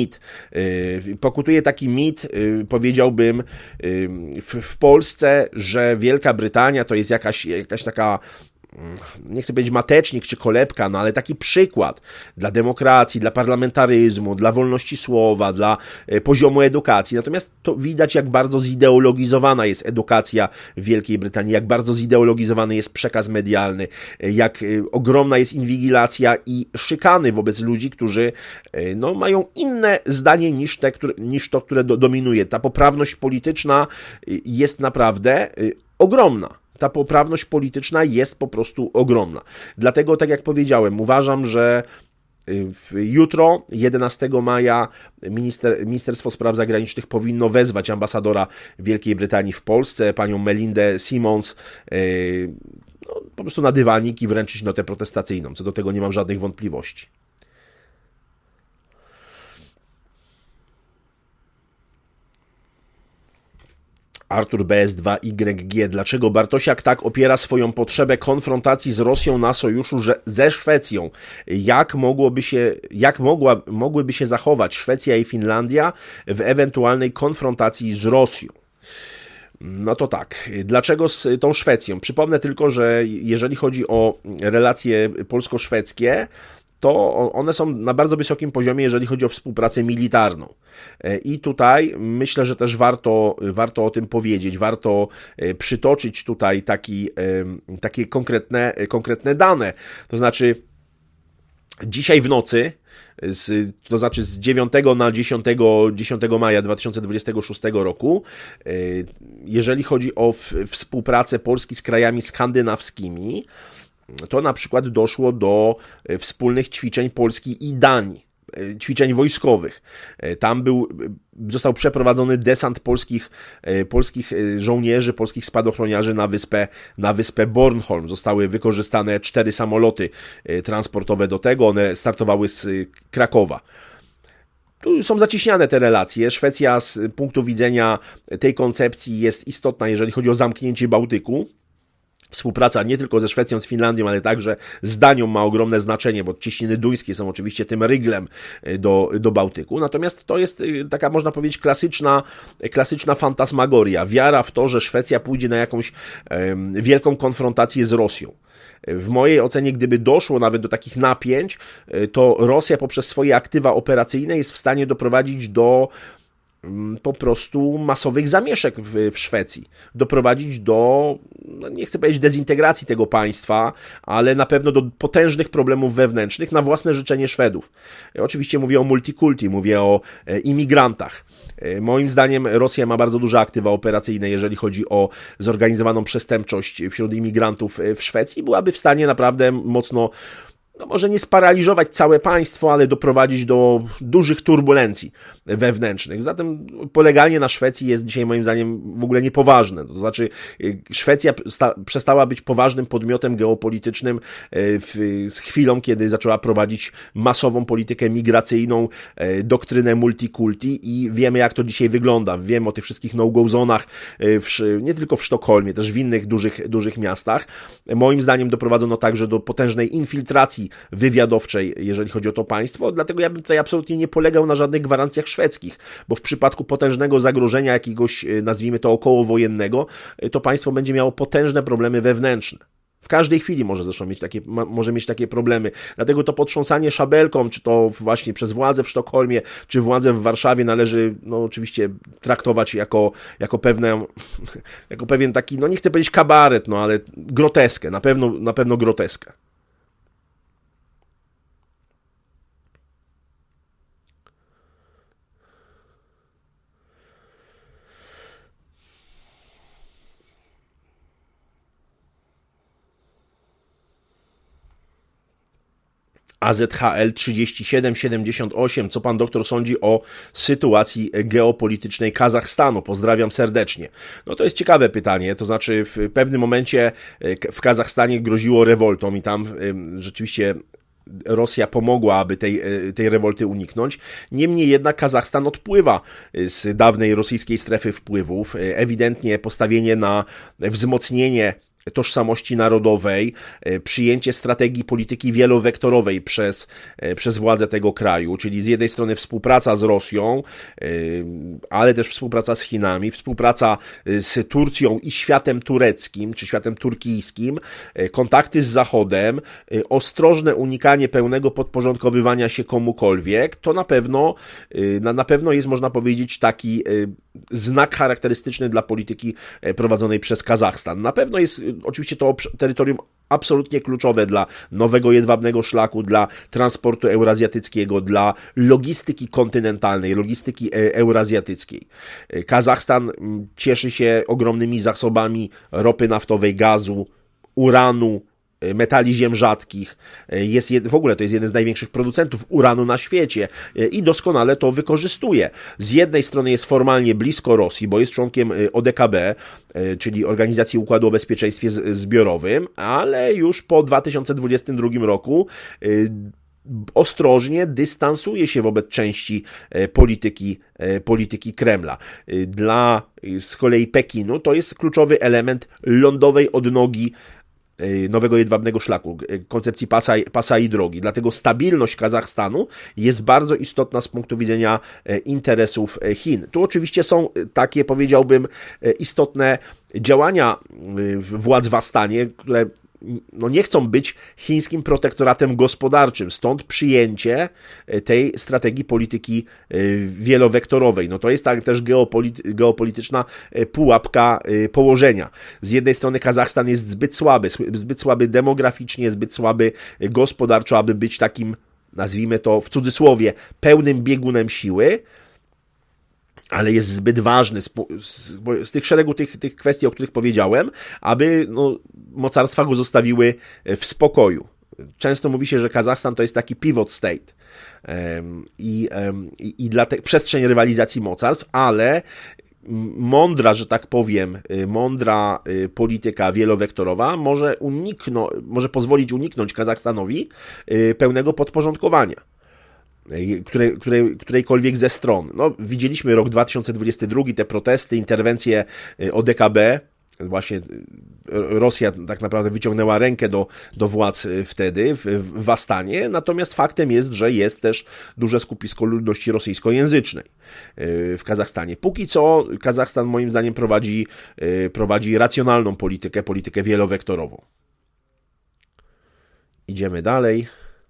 taki mit, powiedziałbym, w Polsce, że Wielka Brytania to jest jakaś taka, nie chcę powiedzieć matecznik czy kolebka, no ale taki przykład dla demokracji, dla parlamentaryzmu, dla wolności słowa, dla poziomu edukacji. Natomiast to widać, jak bardzo zideologizowana jest edukacja w Wielkiej Brytanii, jak bardzo zideologizowany jest przekaz medialny, jak ogromna jest inwigilacja i szykany wobec ludzi, którzy no, mają inne zdanie niż to, które dominuje. Ta poprawność polityczna jest naprawdę ogromna. Ta poprawność polityczna jest po prostu ogromna. Dlatego, tak jak powiedziałem, uważam, że jutro, 11 maja, Ministerstwo Spraw Zagranicznych powinno wezwać ambasadora Wielkiej Brytanii w Polsce, panią Melindę Simons, no, po prostu na dywanik i wręczyć notę protestacyjną. Co do tego nie mam żadnych wątpliwości. Artur BS2YG. Dlaczego Bartosiak tak opiera swoją potrzebę konfrontacji z Rosją na sojuszu ze Szwecją? Jak mogłyby się zachować Szwecja i Finlandia w ewentualnej konfrontacji z Rosją? No to tak. Dlaczego z tą Szwecją? Przypomnę tylko, że jeżeli chodzi o relacje polsko-szwedzkie, to one są na bardzo wysokim poziomie, jeżeli chodzi o współpracę militarną. I tutaj myślę, że też warto o tym powiedzieć, warto przytoczyć tutaj takie konkretne dane. To znaczy dzisiaj w nocy, to znaczy z 9 na 10 maja 2026 roku, jeżeli chodzi o współpracę Polski z krajami skandynawskimi, to na przykład doszło do wspólnych ćwiczeń Polski i Danii, ćwiczeń wojskowych. Tam został przeprowadzony desant polskich żołnierzy, polskich spadochroniarzy na wyspę Bornholm. Zostały wykorzystane 4 samoloty transportowe do tego, one startowały z Krakowa. Tu są zacieśniane te relacje. Szwecja z punktu widzenia tej koncepcji jest istotna, jeżeli chodzi o zamknięcie Bałtyku. Współpraca nie tylko ze Szwecją, z Finlandią, ale także z Danią ma ogromne znaczenie, bo cieśniny duńskie są oczywiście tym ryglem do Bałtyku. Natomiast to jest taka, można powiedzieć, klasyczna fantasmagoria. Wiara w to, że Szwecja pójdzie na jakąś wielką konfrontację z Rosją. W mojej ocenie, gdyby doszło nawet do takich napięć, to Rosja poprzez swoje aktywa operacyjne jest w stanie doprowadzić do po prostu masowych zamieszek w Szwecji. Doprowadzić do, no nie chcę powiedzieć dezintegracji tego państwa, ale na pewno do potężnych problemów wewnętrznych na własne życzenie Szwedów. Oczywiście mówię o multikulti, mówię o imigrantach. Moim zdaniem Rosja ma bardzo duże aktywa operacyjne, jeżeli chodzi o zorganizowaną przestępczość wśród imigrantów w Szwecji. Byłaby w stanie naprawdę mocno, no może nie sparaliżować całe państwo, ale doprowadzić do dużych turbulencji wewnętrznych. Zatem poleganie na Szwecji jest dzisiaj moim zdaniem w ogóle niepoważne. To znaczy Szwecja przestała być poważnym podmiotem geopolitycznym z chwilą, kiedy zaczęła prowadzić masową politykę migracyjną, doktrynę multikulti i wiemy, jak to dzisiaj wygląda. Wiemy o tych wszystkich no-go zonach, nie tylko w Sztokholmie, też w innych dużych miastach. Moim zdaniem doprowadzono także do potężnej infiltracji wywiadowczej, jeżeli chodzi o to państwo, dlatego ja bym tutaj absolutnie nie polegał na żadnych gwarancjach szwedzkich, bo w przypadku potężnego zagrożenia jakiegoś, nazwijmy to okołowojennego, to państwo będzie miało potężne problemy wewnętrzne. W każdej chwili może mieć takie problemy. Dlatego to potrząsanie szabelką, czy to właśnie przez władze w Sztokholmie, czy władze w Warszawie należy, no oczywiście traktować jako pewien taki, no nie chcę powiedzieć kabaret, no ale groteskę, na pewno groteskę. AZHL 3778. Co pan doktor sądzi o sytuacji geopolitycznej Kazachstanu? Pozdrawiam serdecznie. No to jest ciekawe pytanie, to znaczy w pewnym momencie w Kazachstanie groziło rewoltą i tam rzeczywiście Rosja pomogła, aby tej rewolty uniknąć. Niemniej jednak Kazachstan odpływa z dawnej rosyjskiej strefy wpływów. Ewidentnie postawienie na wzmocnienie tożsamości narodowej, przyjęcie strategii polityki wielowektorowej przez władze tego kraju, czyli z jednej strony współpraca z Rosją, ale też współpraca z Chinami, współpraca z Turcją i światem tureckim, czy światem turkijskim, kontakty z Zachodem, ostrożne unikanie pełnego podporządkowywania się komukolwiek, to na pewno jest, można powiedzieć, taki znak charakterystyczny dla polityki prowadzonej przez Kazachstan. Na pewno jest oczywiście to terytorium absolutnie kluczowe dla nowego jedwabnego szlaku, dla transportu eurazjatyckiego, dla logistyki kontynentalnej, logistyki eurazjatyckiej. Kazachstan cieszy się ogromnymi zasobami ropy naftowej, gazu, uranu, metali ziem rzadkich. W ogóle to jest jeden z największych producentów uranu na świecie i doskonale to wykorzystuje. Z jednej strony jest formalnie blisko Rosji, bo jest członkiem ODKB, czyli Organizacji Układu o Bezpieczeństwie Zbiorowym, ale już po 2022 roku ostrożnie dystansuje się wobec części polityki Kremla. Dla z kolei Pekinu to jest kluczowy element lądowej odnogi nowego jedwabnego szlaku, koncepcji pasa i drogi. Dlatego stabilność Kazachstanu jest bardzo istotna z punktu widzenia interesów Chin. Tu oczywiście są takie, powiedziałbym, istotne działania władz w Astanie, które nie chcą być chińskim protektoratem gospodarczym, stąd przyjęcie tej strategii polityki wielowektorowej. To jest też geopolityczna pułapka położenia. Z jednej strony Kazachstan jest zbyt słaby demograficznie, zbyt słaby gospodarczo, aby być takim, nazwijmy to w cudzysłowie, pełnym biegunem siły, ale jest zbyt ważny z tych szeregu tych kwestii, o których powiedziałem, aby mocarstwa go zostawiły w spokoju. Często mówi się, że Kazachstan to jest taki pivot state i dla przestrzeń rywalizacji mocarstw, ale mądra, że tak powiem, mądra polityka wielowektorowa może pozwolić uniknąć Kazachstanowi pełnego podporządkowania którejkolwiek ze stron. Widzieliśmy rok 2022, te protesty, interwencje ODKB, właśnie Rosja tak naprawdę wyciągnęła rękę do władz wtedy w Astanie, natomiast faktem jest, że jest też duże skupisko ludności rosyjskojęzycznej w Kazachstanie. Póki co Kazachstan moim zdaniem prowadzi racjonalną politykę wielowektorową. Idziemy dalej.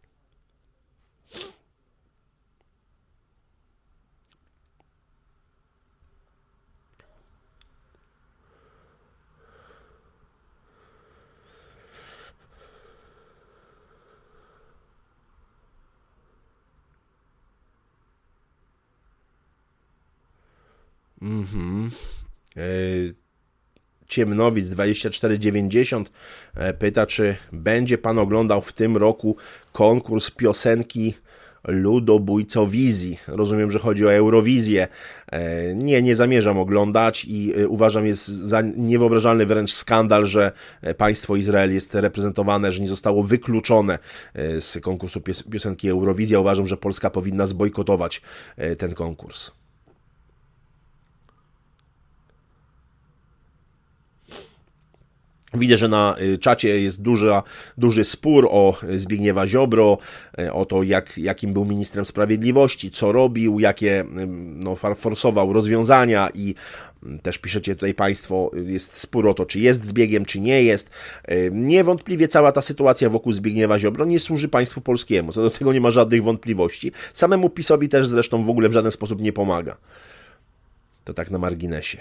Ciemnowic 2490 pyta, czy będzie pan oglądał w tym roku konkurs piosenki Ludobójcowizji. Rozumiem, że chodzi o Eurowizję. Nie zamierzam oglądać i uważam, jest za niewyobrażalny wręcz skandal, że państwo Izrael jest reprezentowane, że nie zostało wykluczone z konkursu piosenki Eurowizja. Uważam, że Polska powinna zbojkotować ten konkurs. Widzę, że na czacie jest duży spór o Zbigniewa Ziobro, o to, jakim był ministrem sprawiedliwości, co robił, jakie forsował rozwiązania i też piszecie tutaj Państwo, jest spór o to, czy jest zbiegiem, czy nie jest. Niewątpliwie cała ta sytuacja wokół Zbigniewa Ziobro nie służy państwu polskiemu, co do tego nie ma żadnych wątpliwości. Samemu PiS-owi też zresztą w ogóle w żaden sposób nie pomaga. To tak na marginesie.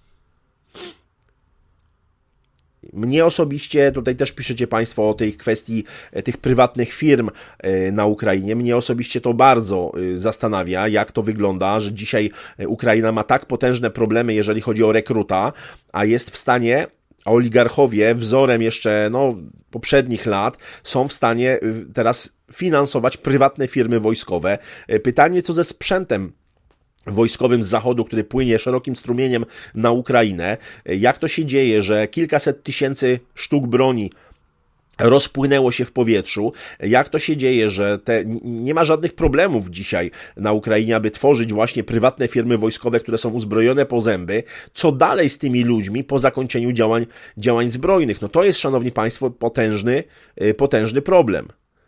Mnie osobiście, tutaj też piszecie Państwo o tej kwestii tych prywatnych firm na Ukrainie, mnie osobiście to bardzo zastanawia, jak to wygląda, że dzisiaj Ukraina ma tak potężne problemy, jeżeli chodzi o rekruta, a jest w stanie, a oligarchowie wzorem jeszcze poprzednich lat są w stanie teraz finansować prywatne firmy wojskowe. Pytanie, co ze sprzętem wojskowym z Zachodu, który płynie szerokim strumieniem na Ukrainę. Jak to się dzieje, że kilkaset tysięcy sztuk broni rozpłynęło się w powietrzu. Jak to się dzieje, że nie ma żadnych problemów dzisiaj na Ukrainie, aby tworzyć właśnie prywatne firmy wojskowe, które są uzbrojone po zęby? Co dalej z tymi ludźmi po zakończeniu działań zbrojnych? No to jest, szanowni państwo, potężny problem.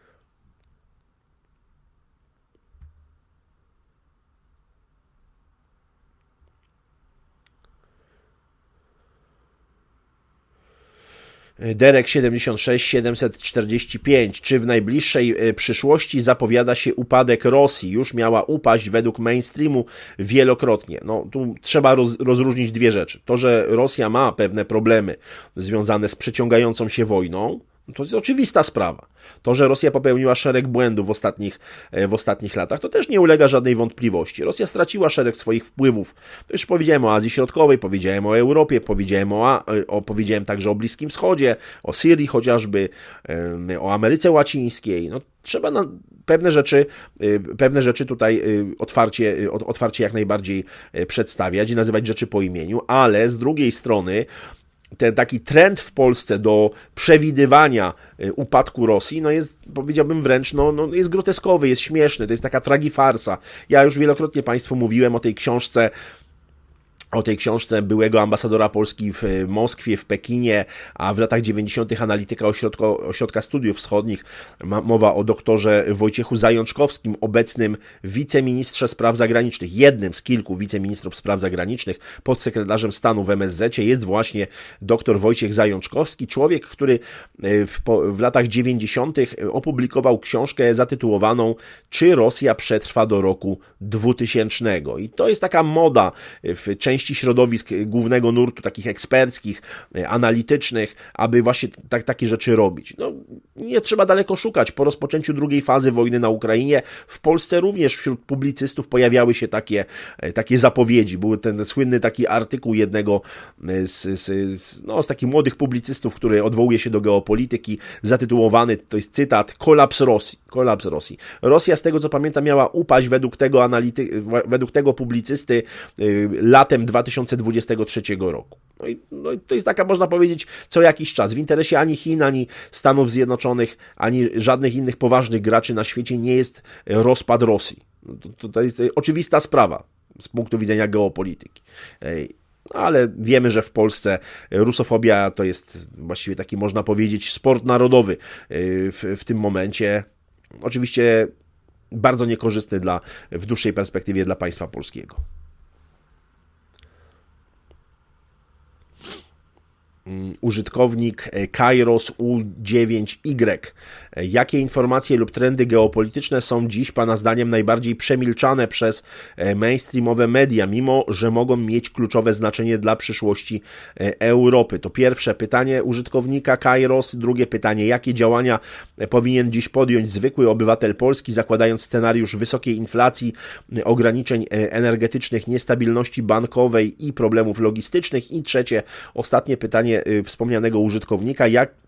Derek 76 745. Czy w najbliższej przyszłości zapowiada się upadek Rosji? Już miała upaść według mainstreamu wielokrotnie. No, tu trzeba rozróżnić dwie rzeczy. To, że Rosja ma pewne problemy związane z przeciągającą się wojną, to jest oczywista sprawa. To, że Rosja popełniła szereg błędów w ostatnich latach, to też nie ulega żadnej wątpliwości. Rosja straciła szereg swoich wpływów. To już powiedziałem o Azji Środkowej, powiedziałem o Europie, powiedziałem także o Bliskim Wschodzie, o Syrii chociażby, o Łacińskiej. No, trzeba pewne rzeczy tutaj otwarcie jak najbardziej przedstawiać i nazywać rzeczy po imieniu, ale z drugiej strony ten taki trend w Polsce do przewidywania upadku Rosji, no jest, powiedziałbym wręcz, jest groteskowy, jest śmieszny, to jest taka tragifarsa. Ja już wielokrotnie Państwu mówiłem o tej książce byłego ambasadora Polski w Moskwie, w Pekinie, a w latach 90. analityka Ośrodka Studiów Wschodnich. Mowa o doktorze Wojciechu Zajączkowskim, obecnym wiceministrze spraw zagranicznych, jednym z kilku wiceministrów spraw zagranicznych, podsekretarzem stanu w MSZ jest właśnie doktor Wojciech Zajączkowski, człowiek, który w latach 90. opublikował książkę zatytułowaną Czy Rosja przetrwa do roku 2000? I to jest taka moda w części środowisk głównego nurtu, takich eksperckich, analitycznych, aby właśnie takie rzeczy robić. No, nie trzeba daleko szukać. Po rozpoczęciu drugiej fazy wojny na Ukrainie w Polsce również wśród publicystów pojawiały się takie zapowiedzi. Był ten słynny taki artykuł jednego z takich młodych publicystów, który odwołuje się do geopolityki, zatytułowany, to jest cytat, Kolaps Rosji. Rosja, z tego co pamiętam, miała upaść według tego publicysty latem 2023 roku. No i to jest taka, można powiedzieć, co jakiś czas. W interesie ani Chin, ani Stanów Zjednoczonych, ani żadnych innych poważnych graczy na świecie nie jest rozpad Rosji. To jest oczywista sprawa z punktu widzenia geopolityki. Ale wiemy, że w Polsce rusofobia to jest właściwie taki, można powiedzieć, sport narodowy w tym momencie. Oczywiście bardzo niekorzystny w dłuższej perspektywie dla państwa polskiego. Użytkownik Kairos U9Y. Jakie informacje lub trendy geopolityczne są dziś Pana zdaniem najbardziej przemilczane przez mainstreamowe media, mimo że mogą mieć kluczowe znaczenie dla przyszłości Europy? To pierwsze pytanie użytkownika Kairos. Drugie pytanie, jakie działania powinien dziś podjąć zwykły obywatel Polski, zakładając scenariusz wysokiej inflacji, ograniczeń energetycznych, niestabilności bankowej i problemów logistycznych? I trzecie, ostatnie pytanie wspomnianego użytkownika,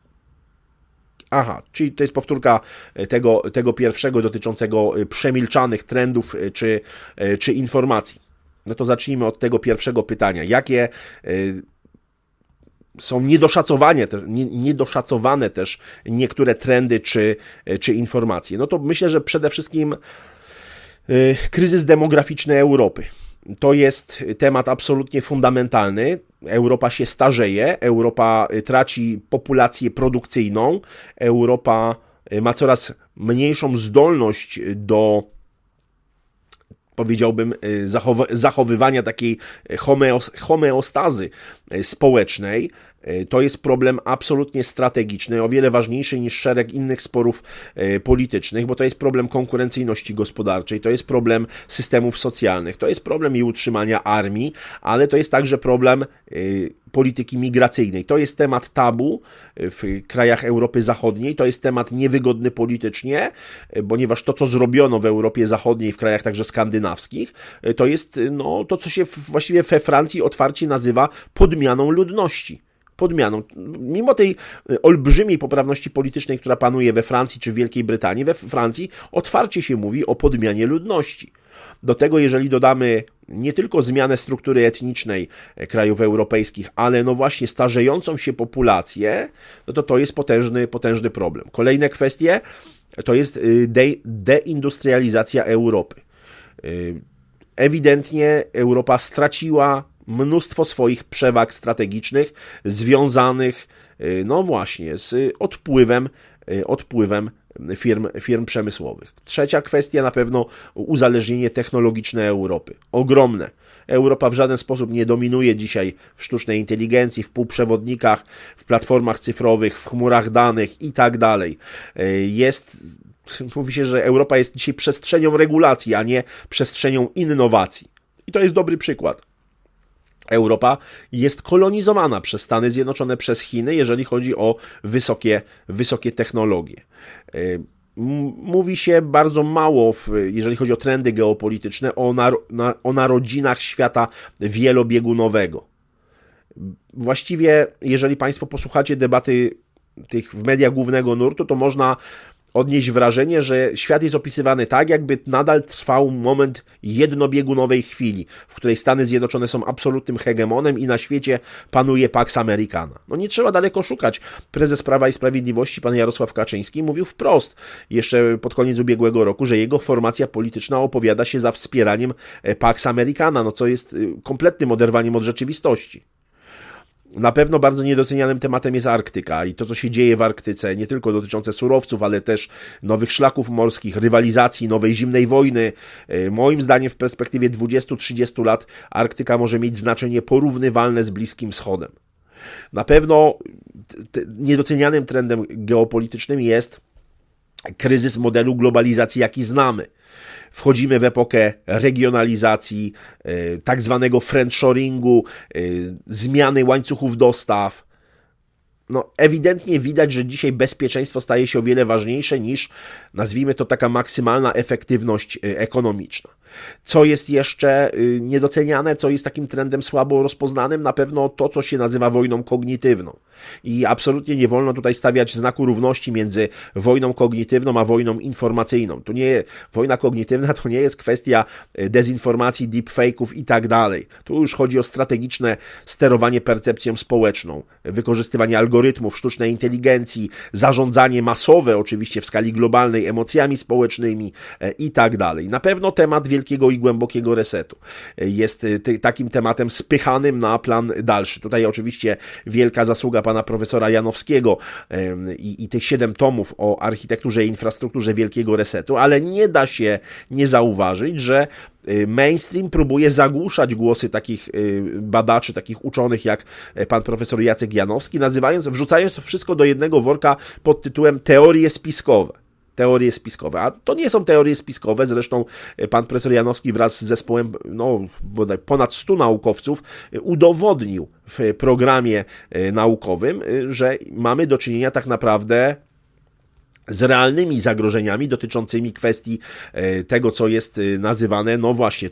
czyli to jest powtórka tego pierwszego dotyczącego przemilczanych trendów czy informacji. No to zacznijmy od tego pierwszego pytania. Jakie są niedoszacowane też niektóre trendy czy informacje? No to myślę, że przede wszystkim kryzys demograficzny Europy. To jest temat absolutnie fundamentalny. Europa się starzeje, Europa traci populację produkcyjną, Europa ma coraz mniejszą zdolność do, powiedziałbym, zachowywania takiej homeostazy społecznej. To jest problem absolutnie strategiczny, o wiele ważniejszy niż szereg innych sporów politycznych, bo to jest problem konkurencyjności gospodarczej, to jest problem systemów socjalnych, to jest problem i utrzymania armii, ale to jest także problem polityki migracyjnej. To jest temat tabu w krajach Europy Zachodniej, to jest temat niewygodny politycznie, ponieważ to, co zrobiono w Europie Zachodniej, w krajach także skandynawskich, to jest to, co się właściwie we Francji otwarcie nazywa podmianą ludności. Mimo tej olbrzymiej poprawności politycznej, która panuje we Francji czy w Wielkiej Brytanii, we Francji otwarcie się mówi o podmianie ludności. Do tego, jeżeli dodamy nie tylko zmianę struktury etnicznej krajów europejskich, ale no właśnie starzejącą się populację, no to jest potężny problem. Kolejne kwestie to jest deindustrializacja Europy. Ewidentnie Europa straciła mnóstwo swoich przewag strategicznych związanych no właśnie z odpływem firm przemysłowych. Trzecia kwestia na pewno uzależnienie technologiczne Europy. Ogromne. Europa w żaden sposób nie dominuje dzisiaj w sztucznej inteligencji, w półprzewodnikach, w platformach cyfrowych, w chmurach danych i tak dalej. Mówi się, że Europa jest dzisiaj przestrzenią regulacji, a nie przestrzenią innowacji. I to jest dobry przykład. Europa jest kolonizowana przez Stany Zjednoczone, przez Chiny, jeżeli chodzi o wysokie technologie. Mówi się bardzo mało, jeżeli chodzi o trendy geopolityczne, o narodzinach świata wielobiegunowego. Właściwie, jeżeli Państwo posłuchacie debaty tych w mediach głównego nurtu, to można odnieść wrażenie, że świat jest opisywany tak, jakby nadal trwał moment jednobiegunowej chwili, w której Stany Zjednoczone są absolutnym hegemonem i na świecie panuje Pax Americana. No nie trzeba daleko szukać. Prezes Prawa i Sprawiedliwości, pan Jarosław Kaczyński, mówił wprost jeszcze pod koniec ubiegłego roku, że jego formacja polityczna opowiada się za wspieraniem Pax Americana, no co jest kompletnym oderwaniem od rzeczywistości. Na pewno bardzo niedocenianym tematem jest Arktyka i to, co się dzieje w Arktyce, nie tylko dotyczące surowców, ale też nowych szlaków morskich, rywalizacji, nowej zimnej wojny. Moim zdaniem w perspektywie 20-30 lat Arktyka może mieć znaczenie porównywalne z Bliskim Wschodem. Na pewno niedocenianym trendem geopolitycznym jest kryzys modelu globalizacji, jaki znamy. Wchodzimy w epokę regionalizacji, tak zwanego friendshoringu, zmiany łańcuchów dostaw. No, ewidentnie widać, że dzisiaj bezpieczeństwo staje się o wiele ważniejsze niż, nazwijmy to, taka maksymalna efektywność ekonomiczna. Co jest jeszcze niedoceniane, co jest takim trendem słabo rozpoznanym? Na pewno to, co się nazywa wojną kognitywną. I absolutnie nie wolno tutaj stawiać znaku równości między wojną kognitywną a wojną informacyjną. Wojna kognitywna to nie jest kwestia dezinformacji, deepfake'ów i tak dalej. Tu już chodzi o strategiczne sterowanie percepcją społeczną, wykorzystywanie algorytmów, sztucznej inteligencji, zarządzanie masowe oczywiście w skali globalnej emocjami społecznymi i tak dalej. Na pewno temat wielkiego i głębokiego resetu jest takim tematem spychanym na plan dalszy. Tutaj oczywiście wielka zasługa pana profesora Janowskiego i tych 7 tomów o architekturze i infrastrukturze wielkiego resetu, ale nie da się nie zauważyć, że mainstream próbuje zagłuszać głosy takich badaczy, takich uczonych jak pan profesor Jacek Janowski, wrzucając to wszystko do jednego worka pod tytułem teorie spiskowe. Teorie spiskowe, a to nie są teorie spiskowe, zresztą pan profesor Janowski wraz z zespołem bodaj ponad 100 naukowców udowodnił w programie naukowym, że mamy do czynienia tak naprawdę z realnymi zagrożeniami dotyczącymi kwestii tego, co jest nazywane, no właśnie,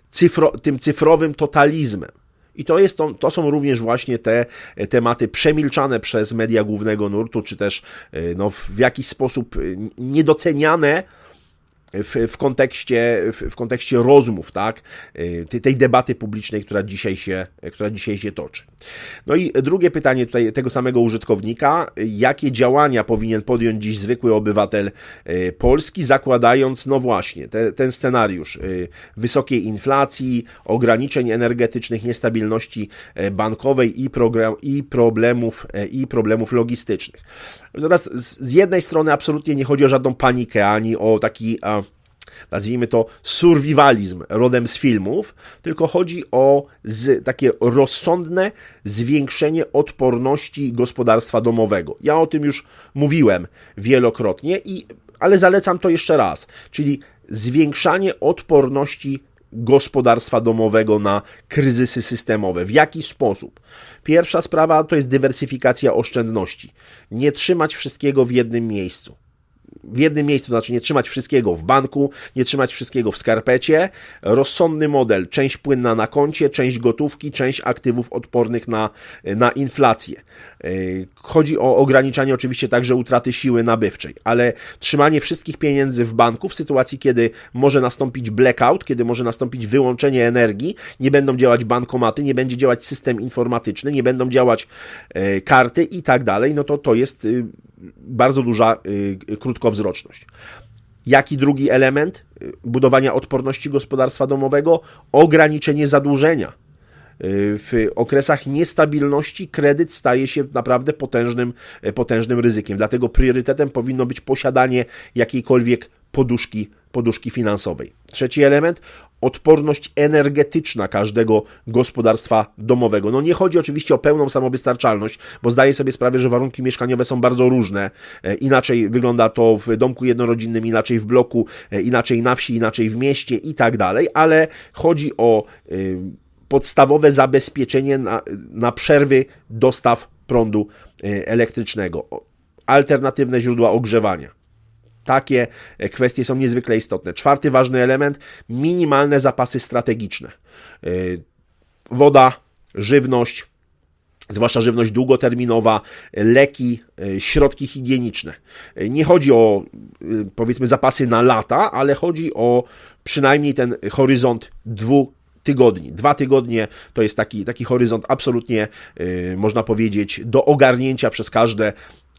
tym cyfrowym totalizmem. I to są również właśnie te tematy przemilczane przez media głównego nurtu, czy też w jakiś sposób niedoceniane w kontekście rozmów, tak? Tej debaty publicznej, która dzisiaj się toczy. No i drugie pytanie tutaj tego samego użytkownika. Jakie działania powinien podjąć dziś zwykły obywatel Polski, zakładając, no właśnie, ten scenariusz wysokiej inflacji, ograniczeń energetycznych, niestabilności bankowej i problemów logistycznych. Teraz z jednej strony absolutnie nie chodzi o żadną panikę, ani o taki, nazwijmy to, survivalizm rodem z filmów, tylko chodzi o takie rozsądne zwiększenie odporności gospodarstwa domowego. Ja o tym już mówiłem wielokrotnie, ale zalecam to jeszcze raz, czyli zwiększanie odporności gospodarstwa domowego na kryzysy systemowe. W jaki sposób? Pierwsza sprawa to jest dywersyfikacja oszczędności. Nie trzymać wszystkiego w jednym miejscu. w jednym miejscu, to znaczy nie trzymać wszystkiego w banku, nie trzymać wszystkiego w skarpecie. Rozsądny model, część płynna na koncie, część gotówki, część aktywów odpornych na inflację. Chodzi o ograniczanie oczywiście także utraty siły nabywczej, ale trzymanie wszystkich pieniędzy w banku w sytuacji, kiedy może nastąpić blackout, kiedy może nastąpić wyłączenie energii, nie będą działać bankomaty, nie będzie działać system informatyczny, nie będą działać karty i tak dalej, no to jest bardzo duża krótkowzroczność. Jaki drugi element budowania odporności gospodarstwa domowego? Ograniczenie zadłużenia. W okresach niestabilności kredyt staje się naprawdę potężnym ryzykiem. Dlatego priorytetem powinno być posiadanie jakiejkolwiek poduszki finansowej. Trzeci element, odporność energetyczna każdego gospodarstwa domowego. No nie chodzi oczywiście o pełną samowystarczalność, bo zdaję sobie sprawę, że warunki mieszkaniowe są bardzo różne. Inaczej wygląda to w domku jednorodzinnym, inaczej w bloku, inaczej na wsi, inaczej w mieście i tak dalej, ale chodzi o podstawowe zabezpieczenie na przerwy dostaw prądu elektrycznego. Alternatywne źródła ogrzewania. Takie kwestie są niezwykle istotne. Czwarty ważny element, minimalne zapasy strategiczne. Woda, żywność, zwłaszcza żywność długoterminowa, leki, środki higieniczne. Nie chodzi o, powiedzmy, zapasy na lata, ale chodzi o przynajmniej ten horyzont 2 tygodni. 2 tygodnie to jest taki horyzont absolutnie, można powiedzieć, do ogarnięcia przez każde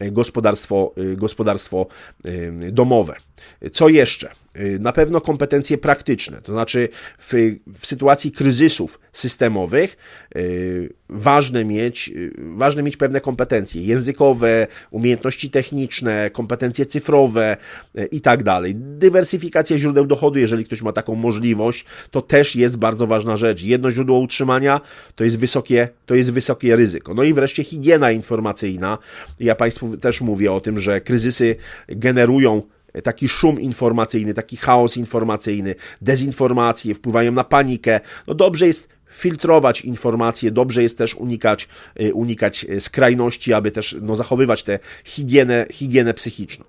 gospodarstwo domowe. Co jeszcze? Na pewno kompetencje praktyczne, to znaczy w sytuacji kryzysów systemowych ważne mieć pewne kompetencje językowe, umiejętności techniczne, kompetencje cyfrowe i tak dalej. Dywersyfikacja źródeł dochodu, jeżeli ktoś ma taką możliwość, to też jest bardzo ważna rzecz. Jedno źródło utrzymania to jest wysokie ryzyko. No i wreszcie higiena informacyjna. Ja Państwu też mówię o tym, że kryzysy generują taki szum informacyjny, taki chaos informacyjny, dezinformacje, wpływają na panikę. No dobrze jest filtrować informacje, dobrze jest też unikać skrajności, aby też zachowywać tę higienę psychiczną.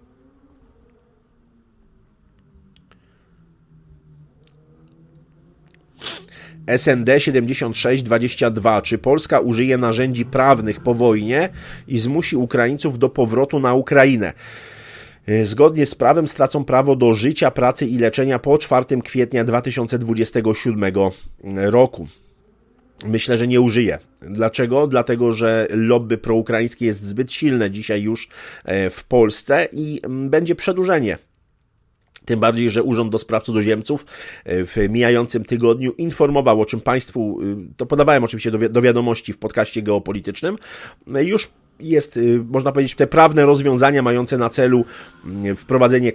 SND 7622. Czy Polska użyje narzędzi prawnych po wojnie i zmusi Ukraińców do powrotu na Ukrainę? Zgodnie z prawem stracą prawo do życia, pracy i leczenia po 4 kwietnia 2027 roku. Myślę, że nie użyje. Dlaczego? Dlatego, że lobby proukraińskie jest zbyt silne dzisiaj już w Polsce i będzie przedłużenie. Tym bardziej, że Urząd do Spraw Cudzoziemców w mijającym tygodniu informował, o czym Państwu, to podawałem oczywiście do wiadomości w podcaście geopolitycznym, już jest, można powiedzieć, te prawne rozwiązania mające na celu wprowadzenie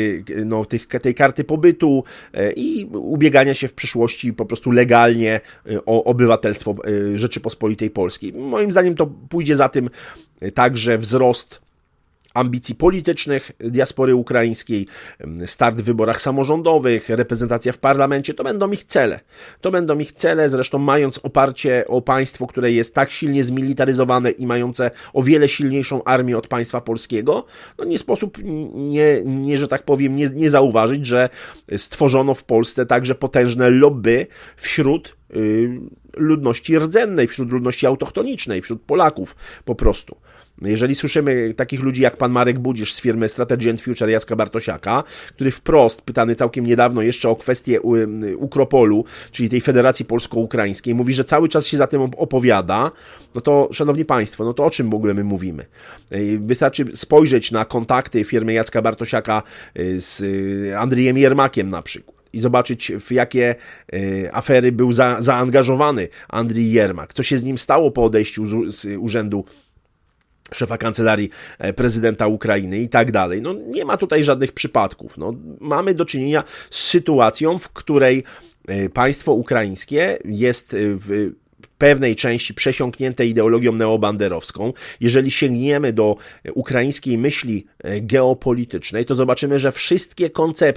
tej karty pobytu i ubiegania się w przyszłości po prostu legalnie o obywatelstwo Rzeczypospolitej Polskiej. Moim zdaniem to pójdzie za tym także wzrost ambicji politycznych diaspory ukraińskiej, start w wyborach samorządowych, reprezentacja w parlamencie, to będą ich cele. To będą ich cele, zresztą mając oparcie o państwo, które jest tak silnie zmilitaryzowane i mające o wiele silniejszą armię od państwa polskiego, no nie sposób że tak powiem, nie zauważyć, że stworzono w Polsce także potężne lobby wśród ludności rdzennej, wśród ludności autochtonicznej, wśród Polaków po prostu. Jeżeli słyszymy takich ludzi jak pan Marek Budzisz z firmy Strategy and Future Jacka Bartosiaka, który wprost, pytany całkiem niedawno jeszcze o kwestię Ukropolu, czyli tej Federacji Polsko-Ukraińskiej, mówi, że cały czas się za tym opowiada, no to, szanowni państwo, no to o czym w ogóle my mówimy? Wystarczy spojrzeć na kontakty firmy Jacka Bartosiaka z Andrijem Jermakiem na przykład i zobaczyć, w jakie afery był zaangażowany Andrij Jermak, co się z nim stało po odejściu z urzędu szefa kancelarii prezydenta Ukrainy i tak dalej. No nie ma tutaj żadnych przypadków. No, mamy do czynienia z sytuacją, w której państwo ukraińskie jest pewnej części przesiąknięte ideologią neobanderowską. Jeżeli sięgniemy do ukraińskiej myśli geopolitycznej, to zobaczymy, że wszystkie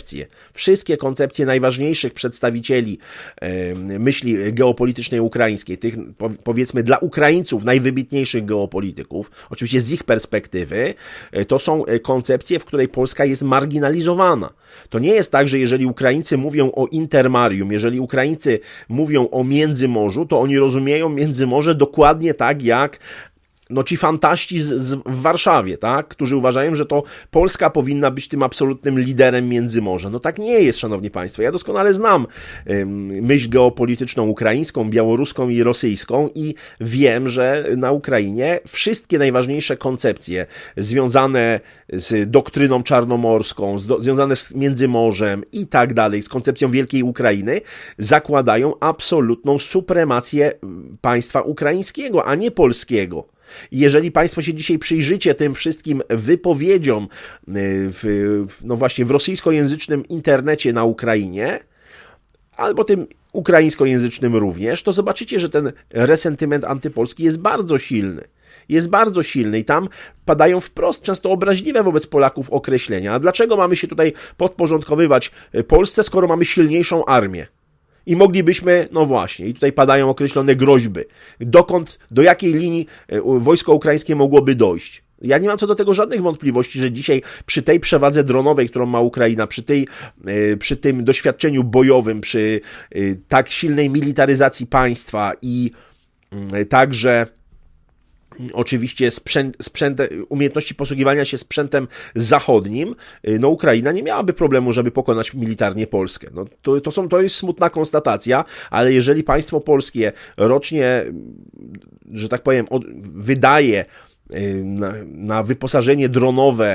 koncepcje najważniejszych przedstawicieli myśli geopolitycznej ukraińskiej, tych powiedzmy dla Ukraińców najwybitniejszych geopolityków, oczywiście z ich perspektywy, to są koncepcje, w której Polska jest marginalizowana. To nie jest tak, że jeżeli Ukraińcy mówią o intermarium, jeżeli Ukraińcy mówią o Międzymorzu, to oni rozumieją Międzymorze dokładnie tak jak ci fantaści w Warszawie, tak? Którzy uważają, że to Polska powinna być tym absolutnym liderem Międzymorza. No tak nie jest, szanowni państwo. Ja doskonale znam myśl geopolityczną ukraińską, białoruską i rosyjską i wiem, że na Ukrainie wszystkie najważniejsze koncepcje związane z doktryną czarnomorską, związane z Międzymorzem i tak dalej, z koncepcją Wielkiej Ukrainy, zakładają absolutną supremację państwa ukraińskiego, a nie polskiego. I jeżeli państwo się dzisiaj przyjrzycie tym wszystkim wypowiedziom właśnie w rosyjskojęzycznym internecie na Ukrainie, albo tym ukraińskojęzycznym również, to zobaczycie, że ten resentyment antypolski jest bardzo silny. Jest bardzo silny i tam padają wprost często obraźliwe wobec Polaków określenia. A dlaczego mamy się tutaj podporządkowywać Polsce, skoro mamy silniejszą armię? I moglibyśmy, no właśnie, i tutaj padają określone groźby. Do jakiej linii wojsko ukraińskie mogłoby dojść? Ja nie mam co do tego żadnych wątpliwości, że dzisiaj przy tej przewadze dronowej, którą ma Ukraina, przy tym doświadczeniu bojowym, przy tak silnej militaryzacji państwa i także oczywiście umiejętności posługiwania się sprzętem zachodnim, no Ukraina nie miałaby problemu, żeby pokonać militarnie Polskę. No, to jest smutna konstatacja, ale jeżeli państwo polskie rocznie, że tak powiem, wydaje na wyposażenie dronowe,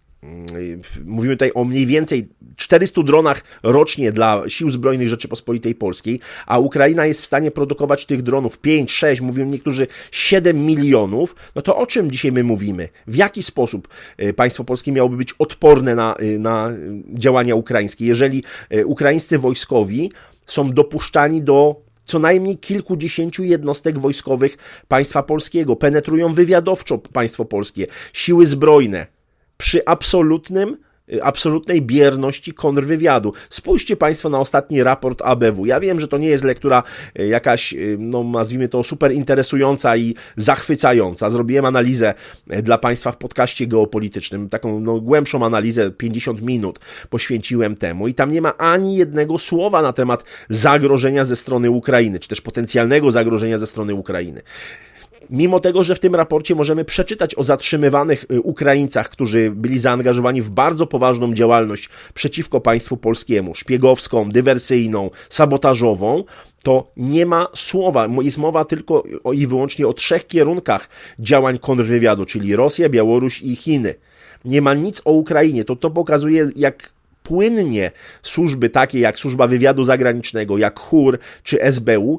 mówimy tutaj o mniej więcej 400 dronach rocznie dla Sił Zbrojnych Rzeczypospolitej Polskiej, a Ukraina jest w stanie produkować tych dronów 5, 6, mówią niektórzy 7 milionów, no to o czym dzisiaj my mówimy? W jaki sposób państwo polskie miałoby być odporne na działania ukraińskie, jeżeli ukraińscy wojskowi są dopuszczani do co najmniej kilkudziesięciu jednostek wojskowych państwa polskiego, penetrują wywiadowczo państwo polskie, siły zbrojne, przy absolutnej bierności kontrwywiadu. Spójrzcie państwo na ostatni raport ABW. Ja wiem, że to nie jest lektura jakaś, no nazwijmy to, super interesująca i zachwycająca. Zrobiłem analizę dla państwa w podcaście geopolitycznym, taką głębszą analizę, 50 minut poświęciłem temu i tam nie ma ani jednego słowa na temat zagrożenia ze strony Ukrainy, czy też potencjalnego zagrożenia ze strony Ukrainy. Mimo tego, że w tym raporcie możemy przeczytać o zatrzymywanych Ukraińcach, którzy byli zaangażowani w bardzo poważną działalność przeciwko państwu polskiemu, szpiegowską, dywersyjną, sabotażową, to nie ma słowa, jest mowa tylko i wyłącznie o 3 kierunkach działań kontrwywiadu, czyli Rosja, Białoruś i Chiny. Nie ma nic o Ukrainie. To pokazuje, jak płynnie służby takie jak Służba Wywiadu Zagranicznego, jak CHUR czy SBU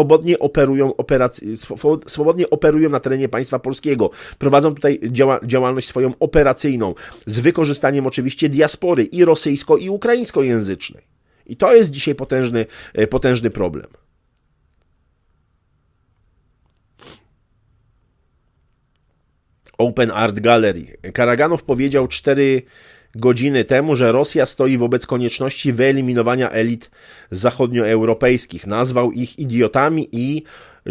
swobodnie operują na terenie państwa polskiego. Prowadzą tutaj działalność swoją operacyjną z wykorzystaniem oczywiście diaspory i rosyjsko i ukraińskojęzycznej. I to jest dzisiaj potężny problem. Open Art Gallery. Karaganow powiedział 4 godziny temu, że Rosja stoi wobec konieczności wyeliminowania elit zachodnioeuropejskich. Nazwał ich idiotami i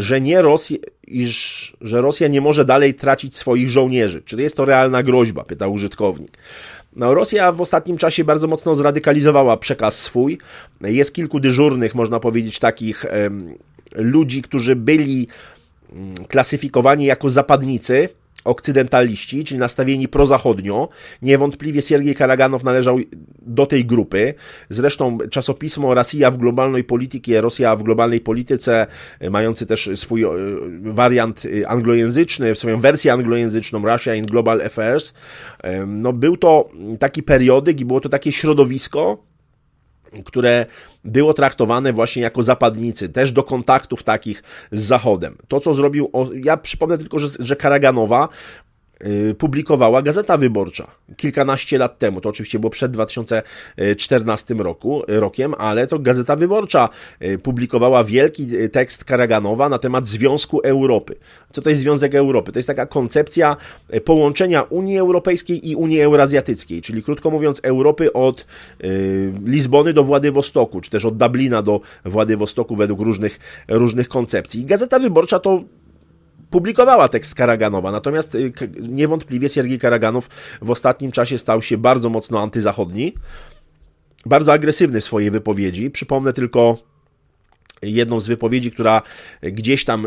że Rosja nie może dalej tracić swoich żołnierzy. Czy jest to realna groźba? Pytał użytkownik. No, Rosja w ostatnim czasie bardzo mocno zradykalizowała przekaz swój. Jest kilku dyżurnych, można powiedzieć, takich ludzi, którzy byli klasyfikowani jako zapadnicy, okcydentaliści, czyli nastawieni prozachodnio. Niewątpliwie Siergiej Karaganow należał do tej grupy. Zresztą czasopismo Rosja w globalnej polityce, Rosja w globalnej polityce, mający też swój wariant anglojęzyczny, swoją wersję anglojęzyczną, Russia in Global Affairs, no był to taki periodyk i było to takie środowisko, które było traktowane właśnie jako zapadnicy, też do kontaktów takich z Zachodem. To, co zrobił, ja przypomnę tylko, że Karaganowa publikowała Gazeta Wyborcza kilkanaście lat temu. To oczywiście było przed 2014 rokiem, ale to Gazeta Wyborcza publikowała wielki tekst Karaganowa na temat Związku Europy. Co to jest Związek Europy? To jest taka koncepcja połączenia Unii Europejskiej i Unii Eurazjatyckiej, czyli krótko mówiąc Europy od Lizbony do Władywostoku, czy też od Dublina do Władywostoku według różnych koncepcji. Gazeta Wyborcza to publikowała tekst Karaganowa, natomiast niewątpliwie Siergiej Karaganow w ostatnim czasie stał się bardzo mocno antyzachodni, bardzo agresywny w swojej wypowiedzi. Przypomnę tylko jedną z wypowiedzi, która gdzieś tam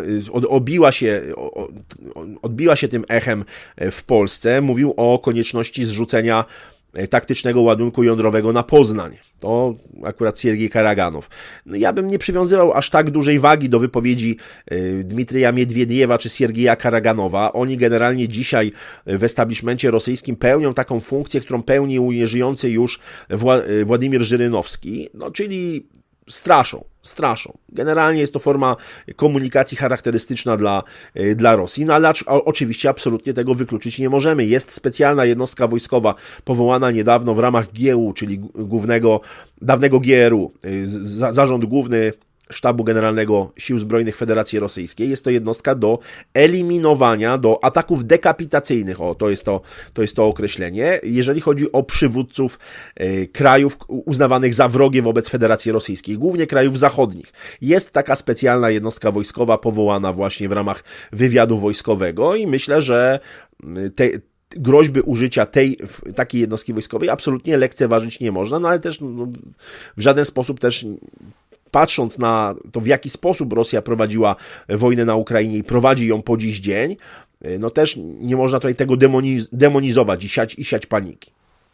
odbiła się tym echem w Polsce. Mówił o konieczności zrzucenia taktycznego ładunku jądrowego na Poznań. To akurat Siergiej Karaganow. No ja bym nie przywiązywał aż tak dużej wagi do wypowiedzi Dmitrija Miedwiediewa czy Siergieja Karaganowa. Oni generalnie dzisiaj w establishmencie rosyjskim pełnią taką funkcję, którą pełnił nieżyjący już Władimir Żyrynowski, no czyli straszą. Generalnie jest to forma komunikacji charakterystyczna dla Rosji, no ale oczywiście absolutnie tego wykluczyć nie możemy. Jest specjalna jednostka wojskowa powołana niedawno w ramach GU, czyli dawnego GRU, Zarząd Główny Sztabu Generalnego Sił Zbrojnych Federacji Rosyjskiej. Jest to jednostka do eliminowania, do ataków dekapitacyjnych, to jest to określenie, jeżeli chodzi o przywódców krajów uznawanych za wrogie wobec Federacji Rosyjskiej, głównie krajów zachodnich. Jest taka specjalna jednostka wojskowa powołana właśnie w ramach wywiadu wojskowego i myślę, że groźby użycia takiej jednostki wojskowej absolutnie lekceważyć nie można, no ale też w żaden sposób też patrząc na to, w jaki sposób Rosja prowadziła wojnę na Ukrainie i prowadzi ją po dziś dzień, no też nie można tutaj tego demonizować i siać paniki.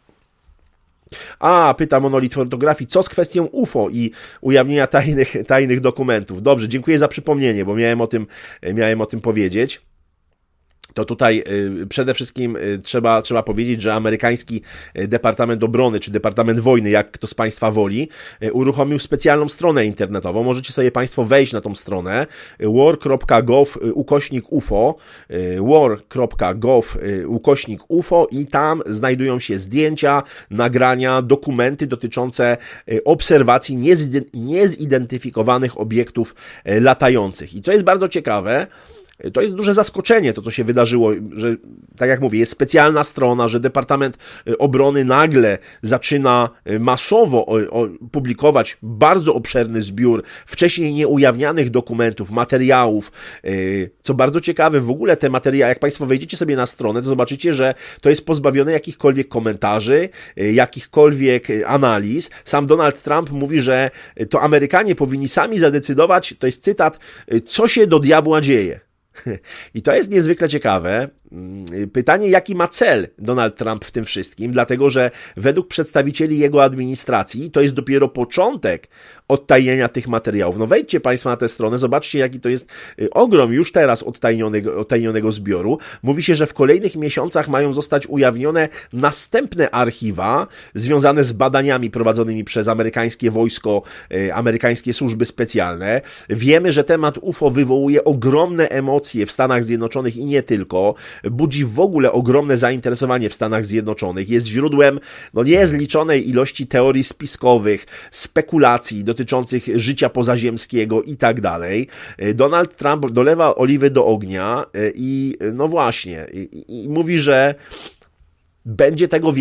Pyta Monolit Fotografii, co z kwestią UFO i ujawnienia tajnych dokumentów? Dobrze, dziękuję za przypomnienie, bo miałem o tym powiedzieć. To tutaj przede wszystkim trzeba powiedzieć, że amerykański Departament Obrony, czy Departament Wojny, jak kto z Państwa woli, uruchomił specjalną stronę internetową. Możecie sobie Państwo wejść na tą stronę war.gov/UFO, war.gov/UFO i tam znajdują się zdjęcia, nagrania, dokumenty dotyczące obserwacji niezidentyfikowanych obiektów latających. I co jest bardzo ciekawe, to jest duże zaskoczenie, to co się wydarzyło, że tak jak mówię, jest specjalna strona, że Departament Obrony nagle zaczyna masowo publikować bardzo obszerny zbiór wcześniej nieujawnianych dokumentów, materiałów. Co bardzo ciekawe, w ogóle te materiały, jak Państwo wejdziecie sobie na stronę, to zobaczycie, że to jest pozbawione jakichkolwiek komentarzy, jakichkolwiek analiz. Sam Donald Trump mówi, że to Amerykanie powinni sami zadecydować, to jest cytat, co się do diabła dzieje. I to jest niezwykle ciekawe. Pytanie, jaki ma cel Donald Trump w tym wszystkim, dlatego że według przedstawicieli jego administracji to jest dopiero początek odtajnienia tych materiałów. No wejdźcie Państwo na tę stronę, zobaczcie, jaki to jest ogrom już teraz odtajnionego zbioru. Mówi się, że w kolejnych miesiącach mają zostać ujawnione następne archiwa związane z badaniami prowadzonymi przez amerykańskie wojsko, amerykańskie służby specjalne. Wiemy, że temat UFO wywołuje ogromne emocje w Stanach Zjednoczonych i nie tylko. Budzi w ogóle ogromne zainteresowanie w Stanach Zjednoczonych. Jest źródłem niezliczonej ilości teorii spiskowych, spekulacji dotyczących życia pozaziemskiego i tak dalej. Donald Trump dolewa oliwy do ognia i no właśnie, i mówi, że będzie tego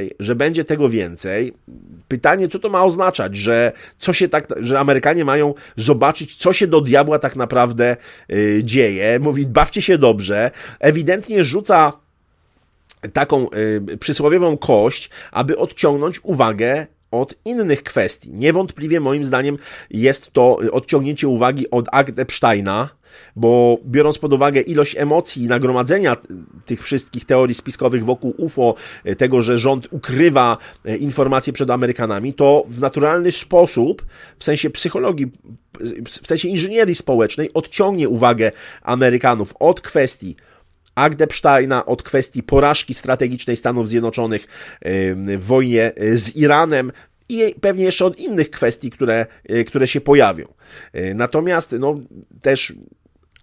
więcej, Pytanie, co to ma oznaczać, że Amerykanie mają zobaczyć, co się do diabła tak naprawdę dzieje. Mówi, bawcie się dobrze. Ewidentnie rzuca taką przysłowiową kość, aby odciągnąć uwagę od innych kwestii. Niewątpliwie moim zdaniem jest to odciągnięcie uwagi od akt Epsteina, bo biorąc pod uwagę ilość emocji i nagromadzenia tych wszystkich teorii spiskowych wokół UFO, tego, że rząd ukrywa informacje przed Amerykanami, to w naturalny sposób, w sensie psychologii, w sensie inżynierii społecznej, odciągnie uwagę Amerykanów od kwestii akt Epsteina, od kwestii porażki strategicznej Stanów Zjednoczonych w wojnie z Iranem i pewnie jeszcze od innych kwestii, które się pojawią. Natomiast też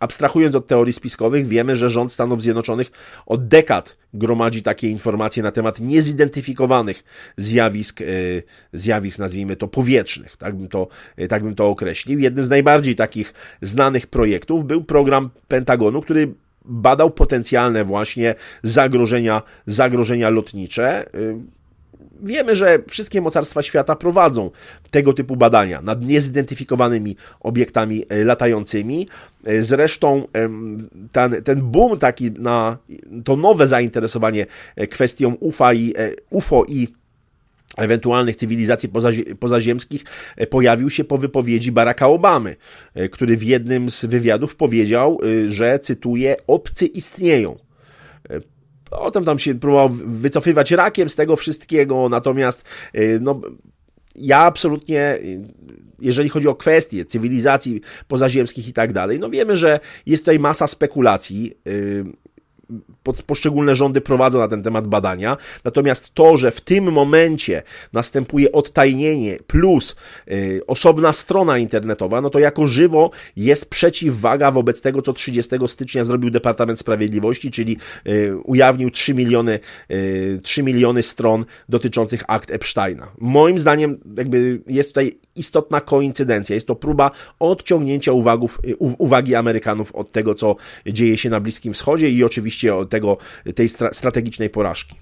Abstrahując od teorii spiskowych, wiemy, że rząd Stanów Zjednoczonych od dekad gromadzi takie informacje na temat niezidentyfikowanych zjawisk, nazwijmy to, powietrznych, tak bym to określił. Jednym z najbardziej takich znanych projektów był program Pentagonu, który badał potencjalne właśnie zagrożenia lotnicze. Wiemy, że wszystkie mocarstwa świata prowadzą tego typu badania nad niezidentyfikowanymi obiektami latającymi. Zresztą ten boom taki na to nowe zainteresowanie kwestią UFO i ewentualnych cywilizacji pozaziemskich pojawił się po wypowiedzi Baracka Obamy, który w jednym z wywiadów powiedział, że, cytuję, obcy istnieją. Potem tam się próbował wycofywać rakiem z tego wszystkiego, natomiast no, ja absolutnie, jeżeli chodzi o kwestie cywilizacji pozaziemskich i tak dalej, no wiemy, że jest tutaj masa spekulacji, poszczególne rządy prowadzą na ten temat badania, natomiast to, że w tym momencie następuje odtajnienie plus osobna strona internetowa, no to jako żywo jest przeciwwaga wobec tego, co 30 stycznia zrobił Departament Sprawiedliwości, czyli ujawnił 3 miliony stron dotyczących akt Epsteina. Moim zdaniem jakby jest tutaj istotna koincydencja, jest to próba odciągnięcia uwagi Amerykanów od tego, co dzieje się na Bliskim Wschodzie i oczywiście od tej strategicznej porażki.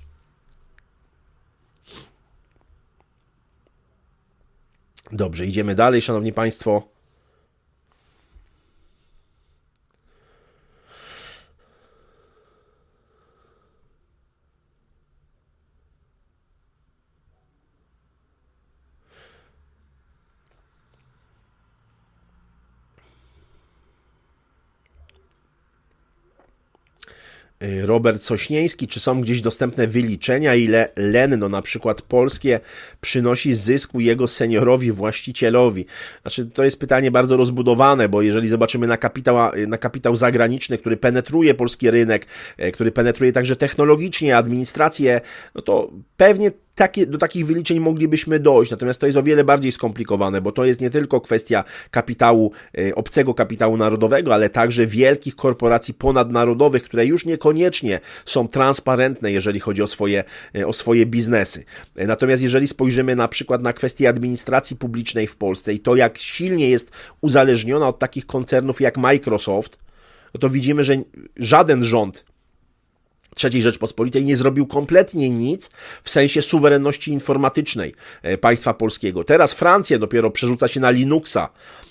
Dobrze, idziemy dalej, szanowni państwo. Robert Sośnieński, czy są gdzieś dostępne wyliczenia, ile Lenno, na przykład polskie, przynosi zysku jego seniorowi właścicielowi? Znaczy, to jest pytanie bardzo rozbudowane, bo jeżeli zobaczymy na kapitał zagraniczny, który penetruje polski rynek, który penetruje także technologicznie administrację, no to pewnie do takich wyliczeń moglibyśmy dojść, natomiast to jest o wiele bardziej skomplikowane, bo to jest nie tylko kwestia kapitału, obcego kapitału narodowego, ale także wielkich korporacji ponadnarodowych, które już niekoniecznie są transparentne, jeżeli chodzi o swoje biznesy. Natomiast jeżeli spojrzymy na przykład na kwestię administracji publicznej w Polsce i to, jak silnie jest uzależniona od takich koncernów jak Microsoft, no to widzimy, że żaden rząd III Rzeczpospolitej nie zrobił kompletnie nic w sensie suwerenności informatycznej państwa polskiego. Teraz Francja dopiero przerzuca się na Linuxa,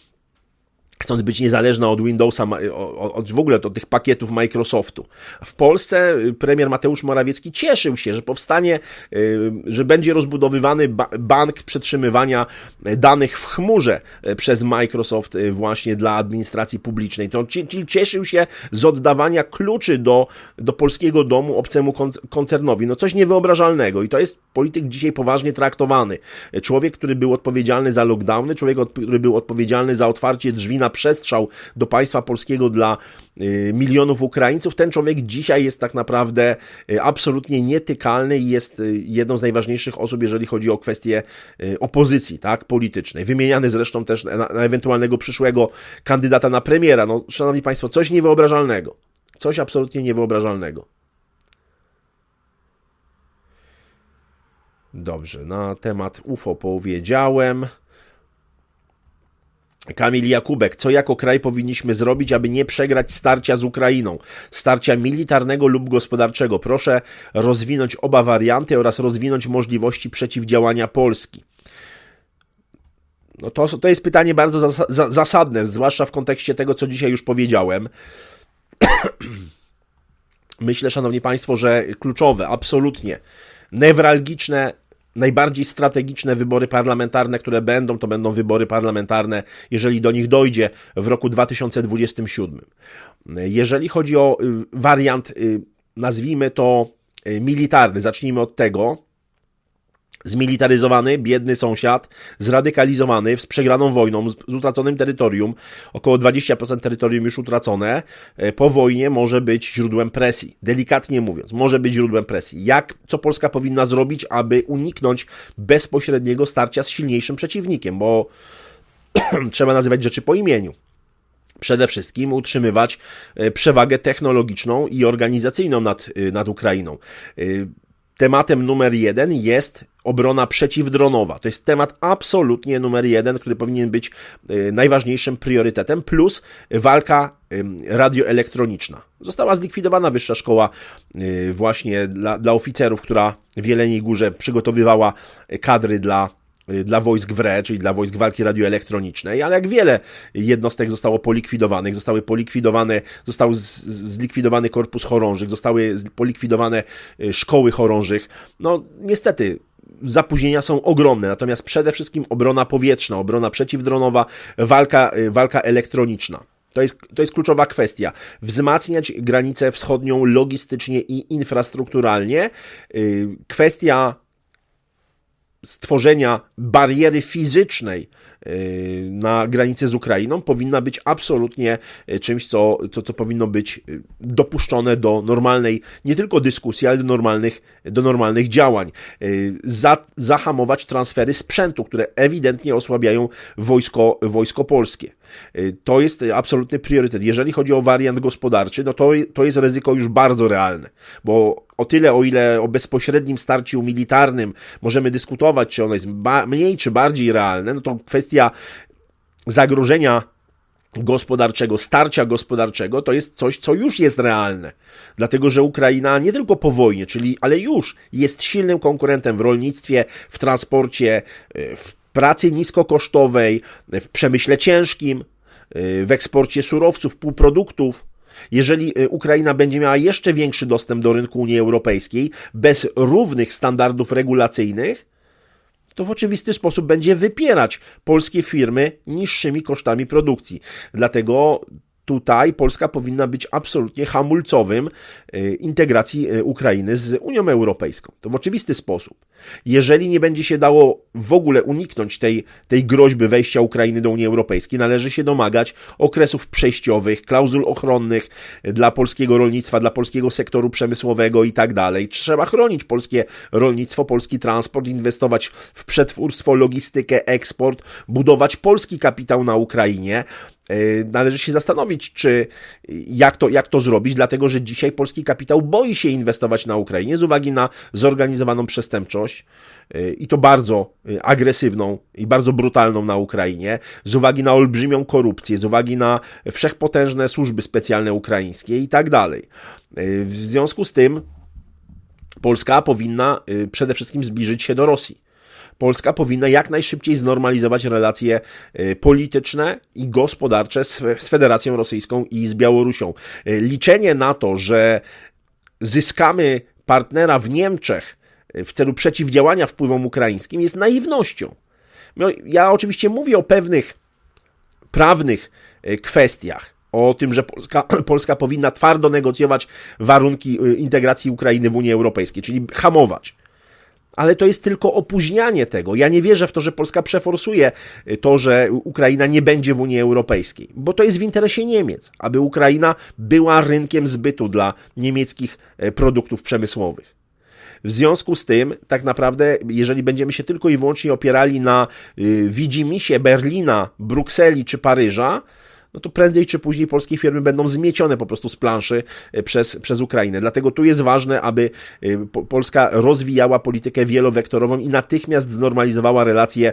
chcąc być niezależna od Windowsa, w ogóle od tych pakietów Microsoftu. W Polsce premier Mateusz Morawiecki cieszył się, że powstanie, że będzie rozbudowywany bank przetrzymywania danych w chmurze przez Microsoft właśnie dla administracji publicznej. To czyli cieszył się z oddawania kluczy do polskiego domu obcemu koncernowi. No coś niewyobrażalnego i to jest polityk dzisiaj poważnie traktowany. Człowiek, który był odpowiedzialny za lockdowny, człowiek, który był odpowiedzialny za otwarcie drzwi na przestrzał do państwa polskiego dla milionów Ukraińców, ten człowiek dzisiaj jest tak naprawdę absolutnie nietykalny i jest jedną z najważniejszych osób, jeżeli chodzi o kwestie opozycji, tak, politycznej. Wymieniany zresztą też na ewentualnego przyszłego kandydata na premiera. No, szanowni państwo, coś niewyobrażalnego. Coś absolutnie niewyobrażalnego. Dobrze, na temat UFO powiedziałem. Kamil Jakubek, co jako kraj powinniśmy zrobić, aby nie przegrać starcia z Ukrainą? Starcia militarnego lub gospodarczego. Proszę rozwinąć oba warianty oraz rozwinąć możliwości przeciwdziałania Polski. No to jest pytanie bardzo zasadne, zwłaszcza w kontekście tego, co dzisiaj już powiedziałem. Myślę, szanowni państwo, że kluczowe, absolutnie newralgiczne, najbardziej strategiczne wybory parlamentarne, które to będą wybory parlamentarne, jeżeli do nich dojdzie w roku 2027. Jeżeli chodzi o wariant, nazwijmy to militarny, zacznijmy od tego. Zmilitaryzowany, biedny sąsiad, zradykalizowany, z przegraną wojną, z utraconym terytorium, około 20% terytorium już utracone, po wojnie może być źródłem presji. Delikatnie mówiąc, może być źródłem presji. Co Polska powinna zrobić, aby uniknąć bezpośredniego starcia z silniejszym przeciwnikiem, bo trzeba nazywać rzeczy po imieniu. przede wszystkim utrzymywać przewagę technologiczną i organizacyjną nad Ukrainą. Tematem numer 1 jest obrona przeciwdronowa. To jest temat absolutnie numer 1, który powinien być najważniejszym priorytetem, plus walka radioelektroniczna. Została zlikwidowana wyższa szkoła właśnie dla oficerów, która w Jeleniej Górze przygotowywała kadry dla wojsk WRE, czyli dla wojsk walki radioelektronicznej, ale jak wiele jednostek zostało polikwidowanych, został zlikwidowany korpus chorążych, zostały polikwidowane szkoły chorążych. No niestety zapóźnienia są ogromne, natomiast przede wszystkim obrona powietrzna, obrona przeciwdronowa, walka elektroniczna. To jest kluczowa kwestia. Wzmacniać granicę wschodnią logistycznie i infrastrukturalnie. Kwestia stworzenia bariery fizycznej na granicy z Ukrainą powinna być absolutnie czymś, co powinno być dopuszczone do normalnej, nie tylko dyskusji, ale do normalnych działań. Zahamować transfery sprzętu, które ewidentnie osłabiają wojsko polskie. To jest absolutny priorytet. Jeżeli chodzi o wariant gospodarczy, no to jest ryzyko już bardzo realne, bo o tyle, o ile o bezpośrednim starciu militarnym możemy dyskutować, czy ono jest mniej czy bardziej realne, no to kwestia zagrożenia gospodarczego, starcia gospodarczego, to jest coś, co już jest realne. Dlatego, że Ukraina nie tylko po wojnie, ale już jest silnym konkurentem w rolnictwie, w transporcie, w pracy niskokosztowej, w przemyśle ciężkim, w eksporcie surowców, półproduktów. Jeżeli Ukraina będzie miała jeszcze większy dostęp do rynku Unii Europejskiej bez równych standardów regulacyjnych, to w oczywisty sposób będzie wypierać polskie firmy niższymi kosztami produkcji. Dlatego tutaj Polska powinna być absolutnie hamulcowym integracji Ukrainy z Unią Europejską. To w oczywisty sposób. Jeżeli nie będzie się dało w ogóle uniknąć tej groźby wejścia Ukrainy do Unii Europejskiej, należy się domagać okresów przejściowych, klauzul ochronnych dla polskiego rolnictwa, dla polskiego sektoru przemysłowego i tak dalej. Trzeba chronić polskie rolnictwo, polski transport, inwestować w przetwórstwo, logistykę, eksport, budować polski kapitał na Ukrainie. Należy się zastanowić, jak to zrobić, dlatego że dzisiaj polski kapitał boi się inwestować na Ukrainie z uwagi na zorganizowaną przestępczość i to bardzo agresywną i bardzo brutalną na Ukrainie, z uwagi na olbrzymią korupcję, z uwagi na wszechpotężne służby specjalne ukraińskie i tak dalej. W związku z tym Polska powinna przede wszystkim zbliżyć się do Rosji. Polska powinna jak najszybciej znormalizować relacje polityczne i gospodarcze z Federacją Rosyjską i z Białorusią. Liczenie na to, że zyskamy partnera w Niemczech w celu przeciwdziałania wpływom ukraińskim jest naiwnością. Ja oczywiście mówię o pewnych prawnych kwestiach, o tym, że Polska powinna twardo negocjować warunki integracji Ukrainy w Unii Europejskiej, czyli hamować. Ale to jest tylko opóźnianie tego. Ja nie wierzę w to, że Polska przeforsuje to, że Ukraina nie będzie w Unii Europejskiej, bo to jest w interesie Niemiec, aby Ukraina była rynkiem zbytu dla niemieckich produktów przemysłowych. W związku z tym, tak naprawdę, jeżeli będziemy się tylko i wyłącznie opierali na widzimisię Berlina, Brukseli czy Paryża, no to prędzej czy później polskie firmy będą zmiecione po prostu z planszy przez Ukrainę. Dlatego tu jest ważne, aby Polska rozwijała politykę wielowektorową i natychmiast znormalizowała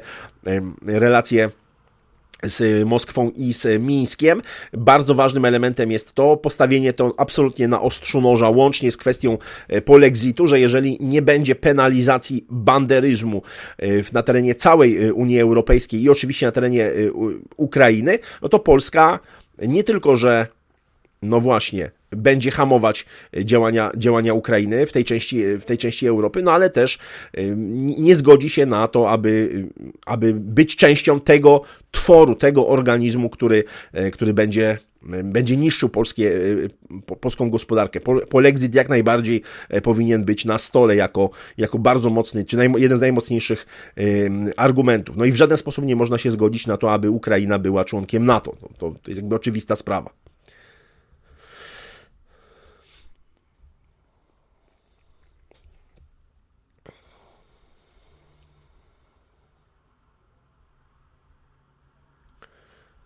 relacje z Moskwą i z Mińskiem. Bardzo ważnym elementem jest to postawienie to absolutnie na ostrzu noża, łącznie z kwestią polexitu, że jeżeli nie będzie penalizacji banderyzmu na terenie całej Unii Europejskiej i oczywiście na terenie Ukrainy, no to Polska nie tylko, że no właśnie będzie hamować działania Ukrainy w tej części Europy, no ale też nie zgodzi się na to, aby być częścią tego tworu, tego organizmu, który będzie niszczył polską gospodarkę. Polexit jak najbardziej powinien być na stole jako bardzo mocny, czy jeden z najmocniejszych argumentów. No i w żaden sposób nie można się zgodzić na to, aby Ukraina była członkiem NATO. To jest jakby oczywista sprawa.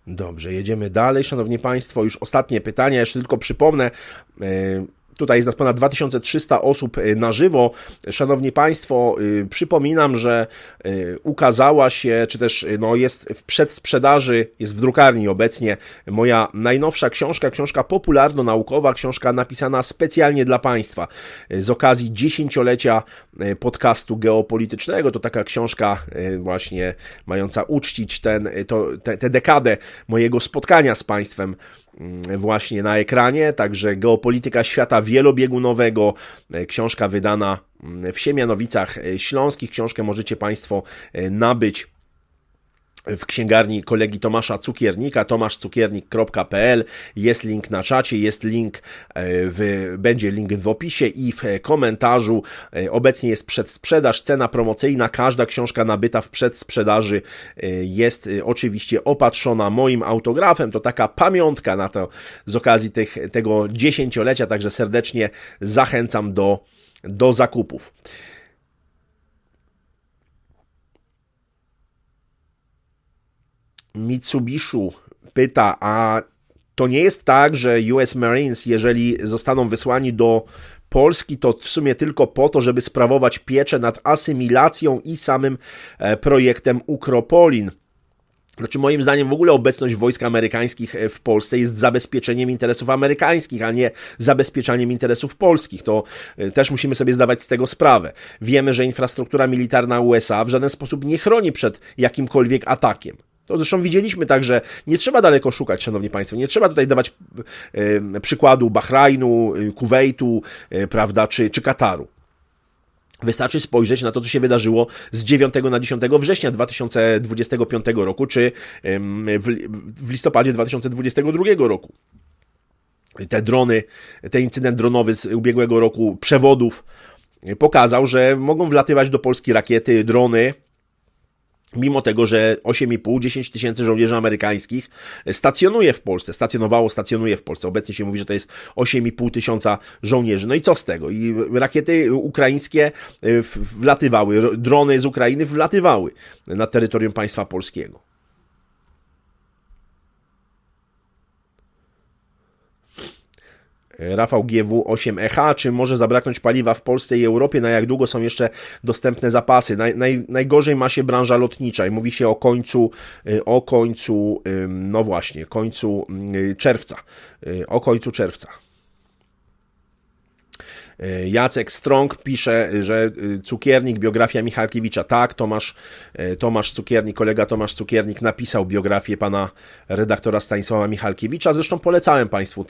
Dobrze, jedziemy dalej, szanowni państwo. Już ostatnie pytania, jeszcze tylko przypomnę. Tutaj jest nas ponad 2300 osób na żywo. Szanowni państwo, przypominam, że ukazała się, czy też jest w przedsprzedaży, jest w drukarni obecnie moja najnowsza książka popularno-naukowa, książka napisana specjalnie dla państwa. Z okazji 10-lecia podcastu geopolitycznego, to taka książka właśnie mająca uczcić tę dekadę mojego spotkania z państwem właśnie na ekranie, także Geopolityka świata wielobiegunowego, książka wydana w Siemianowicach Śląskich. Książkę możecie państwo nabyć w księgarni kolegi Tomasza Cukiernika, tomaszcukiernik.pl. Jest link na czacie, jest link będzie link w opisie i w komentarzu. Obecnie jest przedsprzedaż, cena promocyjna. Każda książka nabyta w przedsprzedaży jest oczywiście opatrzona moim autografem. To taka pamiątka na to z okazji tego 10-lecia, także serdecznie zachęcam do zakupów. Mitsubishu pyta, a to nie jest tak, że US Marines, jeżeli zostaną wysłani do Polski, to w sumie tylko po to, żeby sprawować pieczę nad asymilacją i samym projektem Ukropolin? Znaczy, moim zdaniem w ogóle obecność wojsk amerykańskich w Polsce jest zabezpieczeniem interesów amerykańskich, a nie zabezpieczaniem interesów polskich. To też musimy sobie zdawać z tego sprawę. Wiemy, że infrastruktura militarna USA w żaden sposób nie chroni przed jakimkolwiek atakiem. To zresztą widzieliśmy także, nie trzeba daleko szukać, szanowni państwo, nie trzeba tutaj dawać przykładu Bahrajnu, Kuwejtu, prawda, czy Kataru. Wystarczy spojrzeć na to, co się wydarzyło z 9 na 10 września 2025 roku, czy w listopadzie 2022 roku. Ten incydent dronowy z ubiegłego roku przewodów pokazał, że mogą wlatywać do Polski rakiety, drony, mimo tego, że 8,5-10 tysięcy żołnierzy amerykańskich stacjonuje w Polsce, stacjonuje w Polsce. Obecnie się mówi, że to jest 8,5 tysiąca żołnierzy. No i co z tego? I rakiety ukraińskie wlatywały, drony z Ukrainy wlatywały na terytorium państwa polskiego. Rafał GW 8EH, czy może zabraknąć paliwa w Polsce i Europie? Na jak długo są jeszcze dostępne zapasy? Najgorzej ma się branża lotnicza i mówi się o końcu czerwca. O końcu czerwca. Jacek Strong pisze, że Cukiernik, biografia Michalkiewicza. Tak, Tomasz Cukiernik, kolega Tomasz Cukiernik napisał biografię pana redaktora Stanisława Michalkiewicza. Zresztą polecałem państwu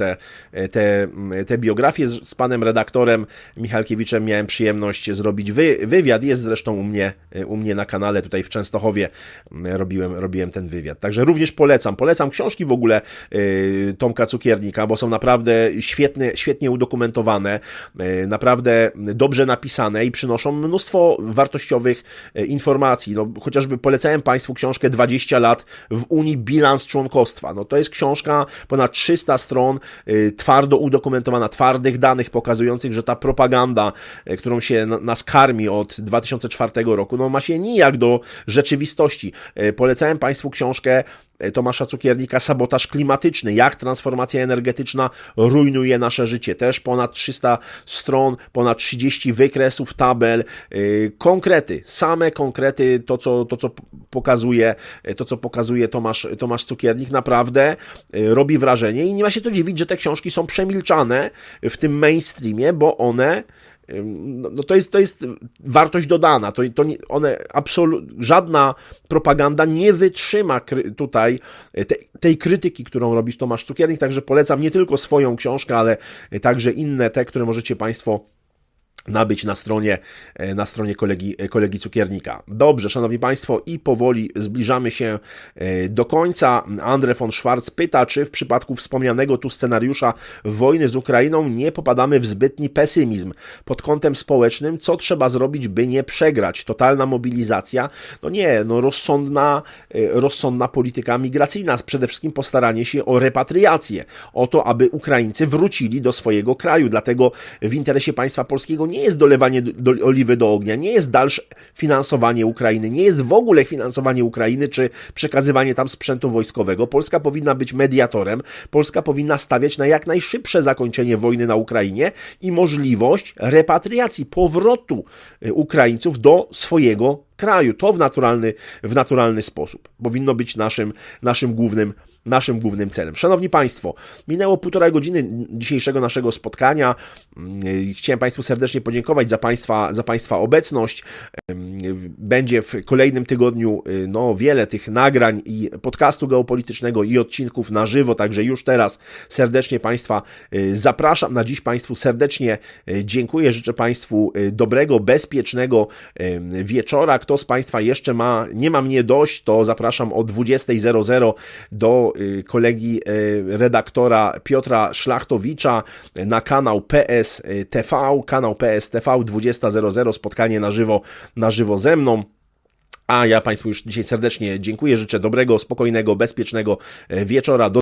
te biografie z panem redaktorem Michalkiewiczem. Miałem przyjemność zrobić wywiad. Jest zresztą u mnie na kanale tutaj w Częstochowie. Robiłem ten wywiad. Także również polecam książki w ogóle Tomka Cukiernika, bo są naprawdę świetnie udokumentowane, naprawdę dobrze napisane i przynoszą mnóstwo wartościowych informacji. No, chociażby polecałem państwu książkę 20 lat w Unii, bilans członkostwa. No, to jest książka ponad 300 stron, twardo udokumentowana, twardych danych pokazujących, że ta propaganda, którą się nas karmi od 2004 roku, no, ma się nijak do rzeczywistości. Polecałem państwu książkę Tomasza Cukiernika Sabotaż klimatyczny, jak transformacja energetyczna rujnuje nasze życie. Też ponad 300 stron, ponad 30 wykresów, tabel, konkrety, same konkrety, to co pokazuje Tomasz Cukiernik, naprawdę robi wrażenie i nie ma się co dziwić, że te książki są przemilczane w tym mainstreamie, bo one to jest wartość dodana. Żadna propaganda nie wytrzyma tutaj tej krytyki, którą robi Tomasz Cukiernik, także polecam nie tylko swoją książkę, ale także inne te, które możecie państwo nabyć na stronie kolegi Cukiernika. Dobrze, szanowni państwo, i powoli zbliżamy się do końca. Andrzej von Schwarz pyta, czy w przypadku wspomnianego tu scenariusza wojny z Ukrainą nie popadamy w zbytni pesymizm pod kątem społecznym. Co trzeba zrobić, by nie przegrać? Totalna mobilizacja? No nie, rozsądna polityka migracyjna, przede wszystkim postaranie się o repatriację, o to, aby Ukraińcy wrócili do swojego kraju. Dlatego w interesie państwa polskiego tego nie jest dolewanie oliwy do ognia, nie jest dalsze finansowanie Ukrainy, nie jest w ogóle finansowanie Ukrainy, czy przekazywanie tam sprzętu wojskowego. Polska powinna być mediatorem, Polska powinna stawiać na jak najszybsze zakończenie wojny na Ukrainie i możliwość repatriacji, powrotu Ukraińców do swojego kraju. To w naturalny sposób powinno być naszym głównym celem. Szanowni Państwo, minęło 1,5 godziny dzisiejszego naszego spotkania. Chciałem Państwu serdecznie podziękować za Państwa obecność. Będzie w kolejnym tygodniu wiele tych nagrań i podcastu geopolitycznego i odcinków na żywo, także już teraz serdecznie Państwa zapraszam. Na dziś Państwu serdecznie dziękuję. Życzę Państwu dobrego, bezpiecznego wieczora. Kto z Państwa jeszcze nie ma mnie dość, to zapraszam o 20:00 do kolegi redaktora Piotra Szlachtowicza na kanał PSTV, 20:00, spotkanie na żywo ze mną. A ja Państwu już dzisiaj serdecznie dziękuję, życzę dobrego, spokojnego, bezpiecznego wieczora.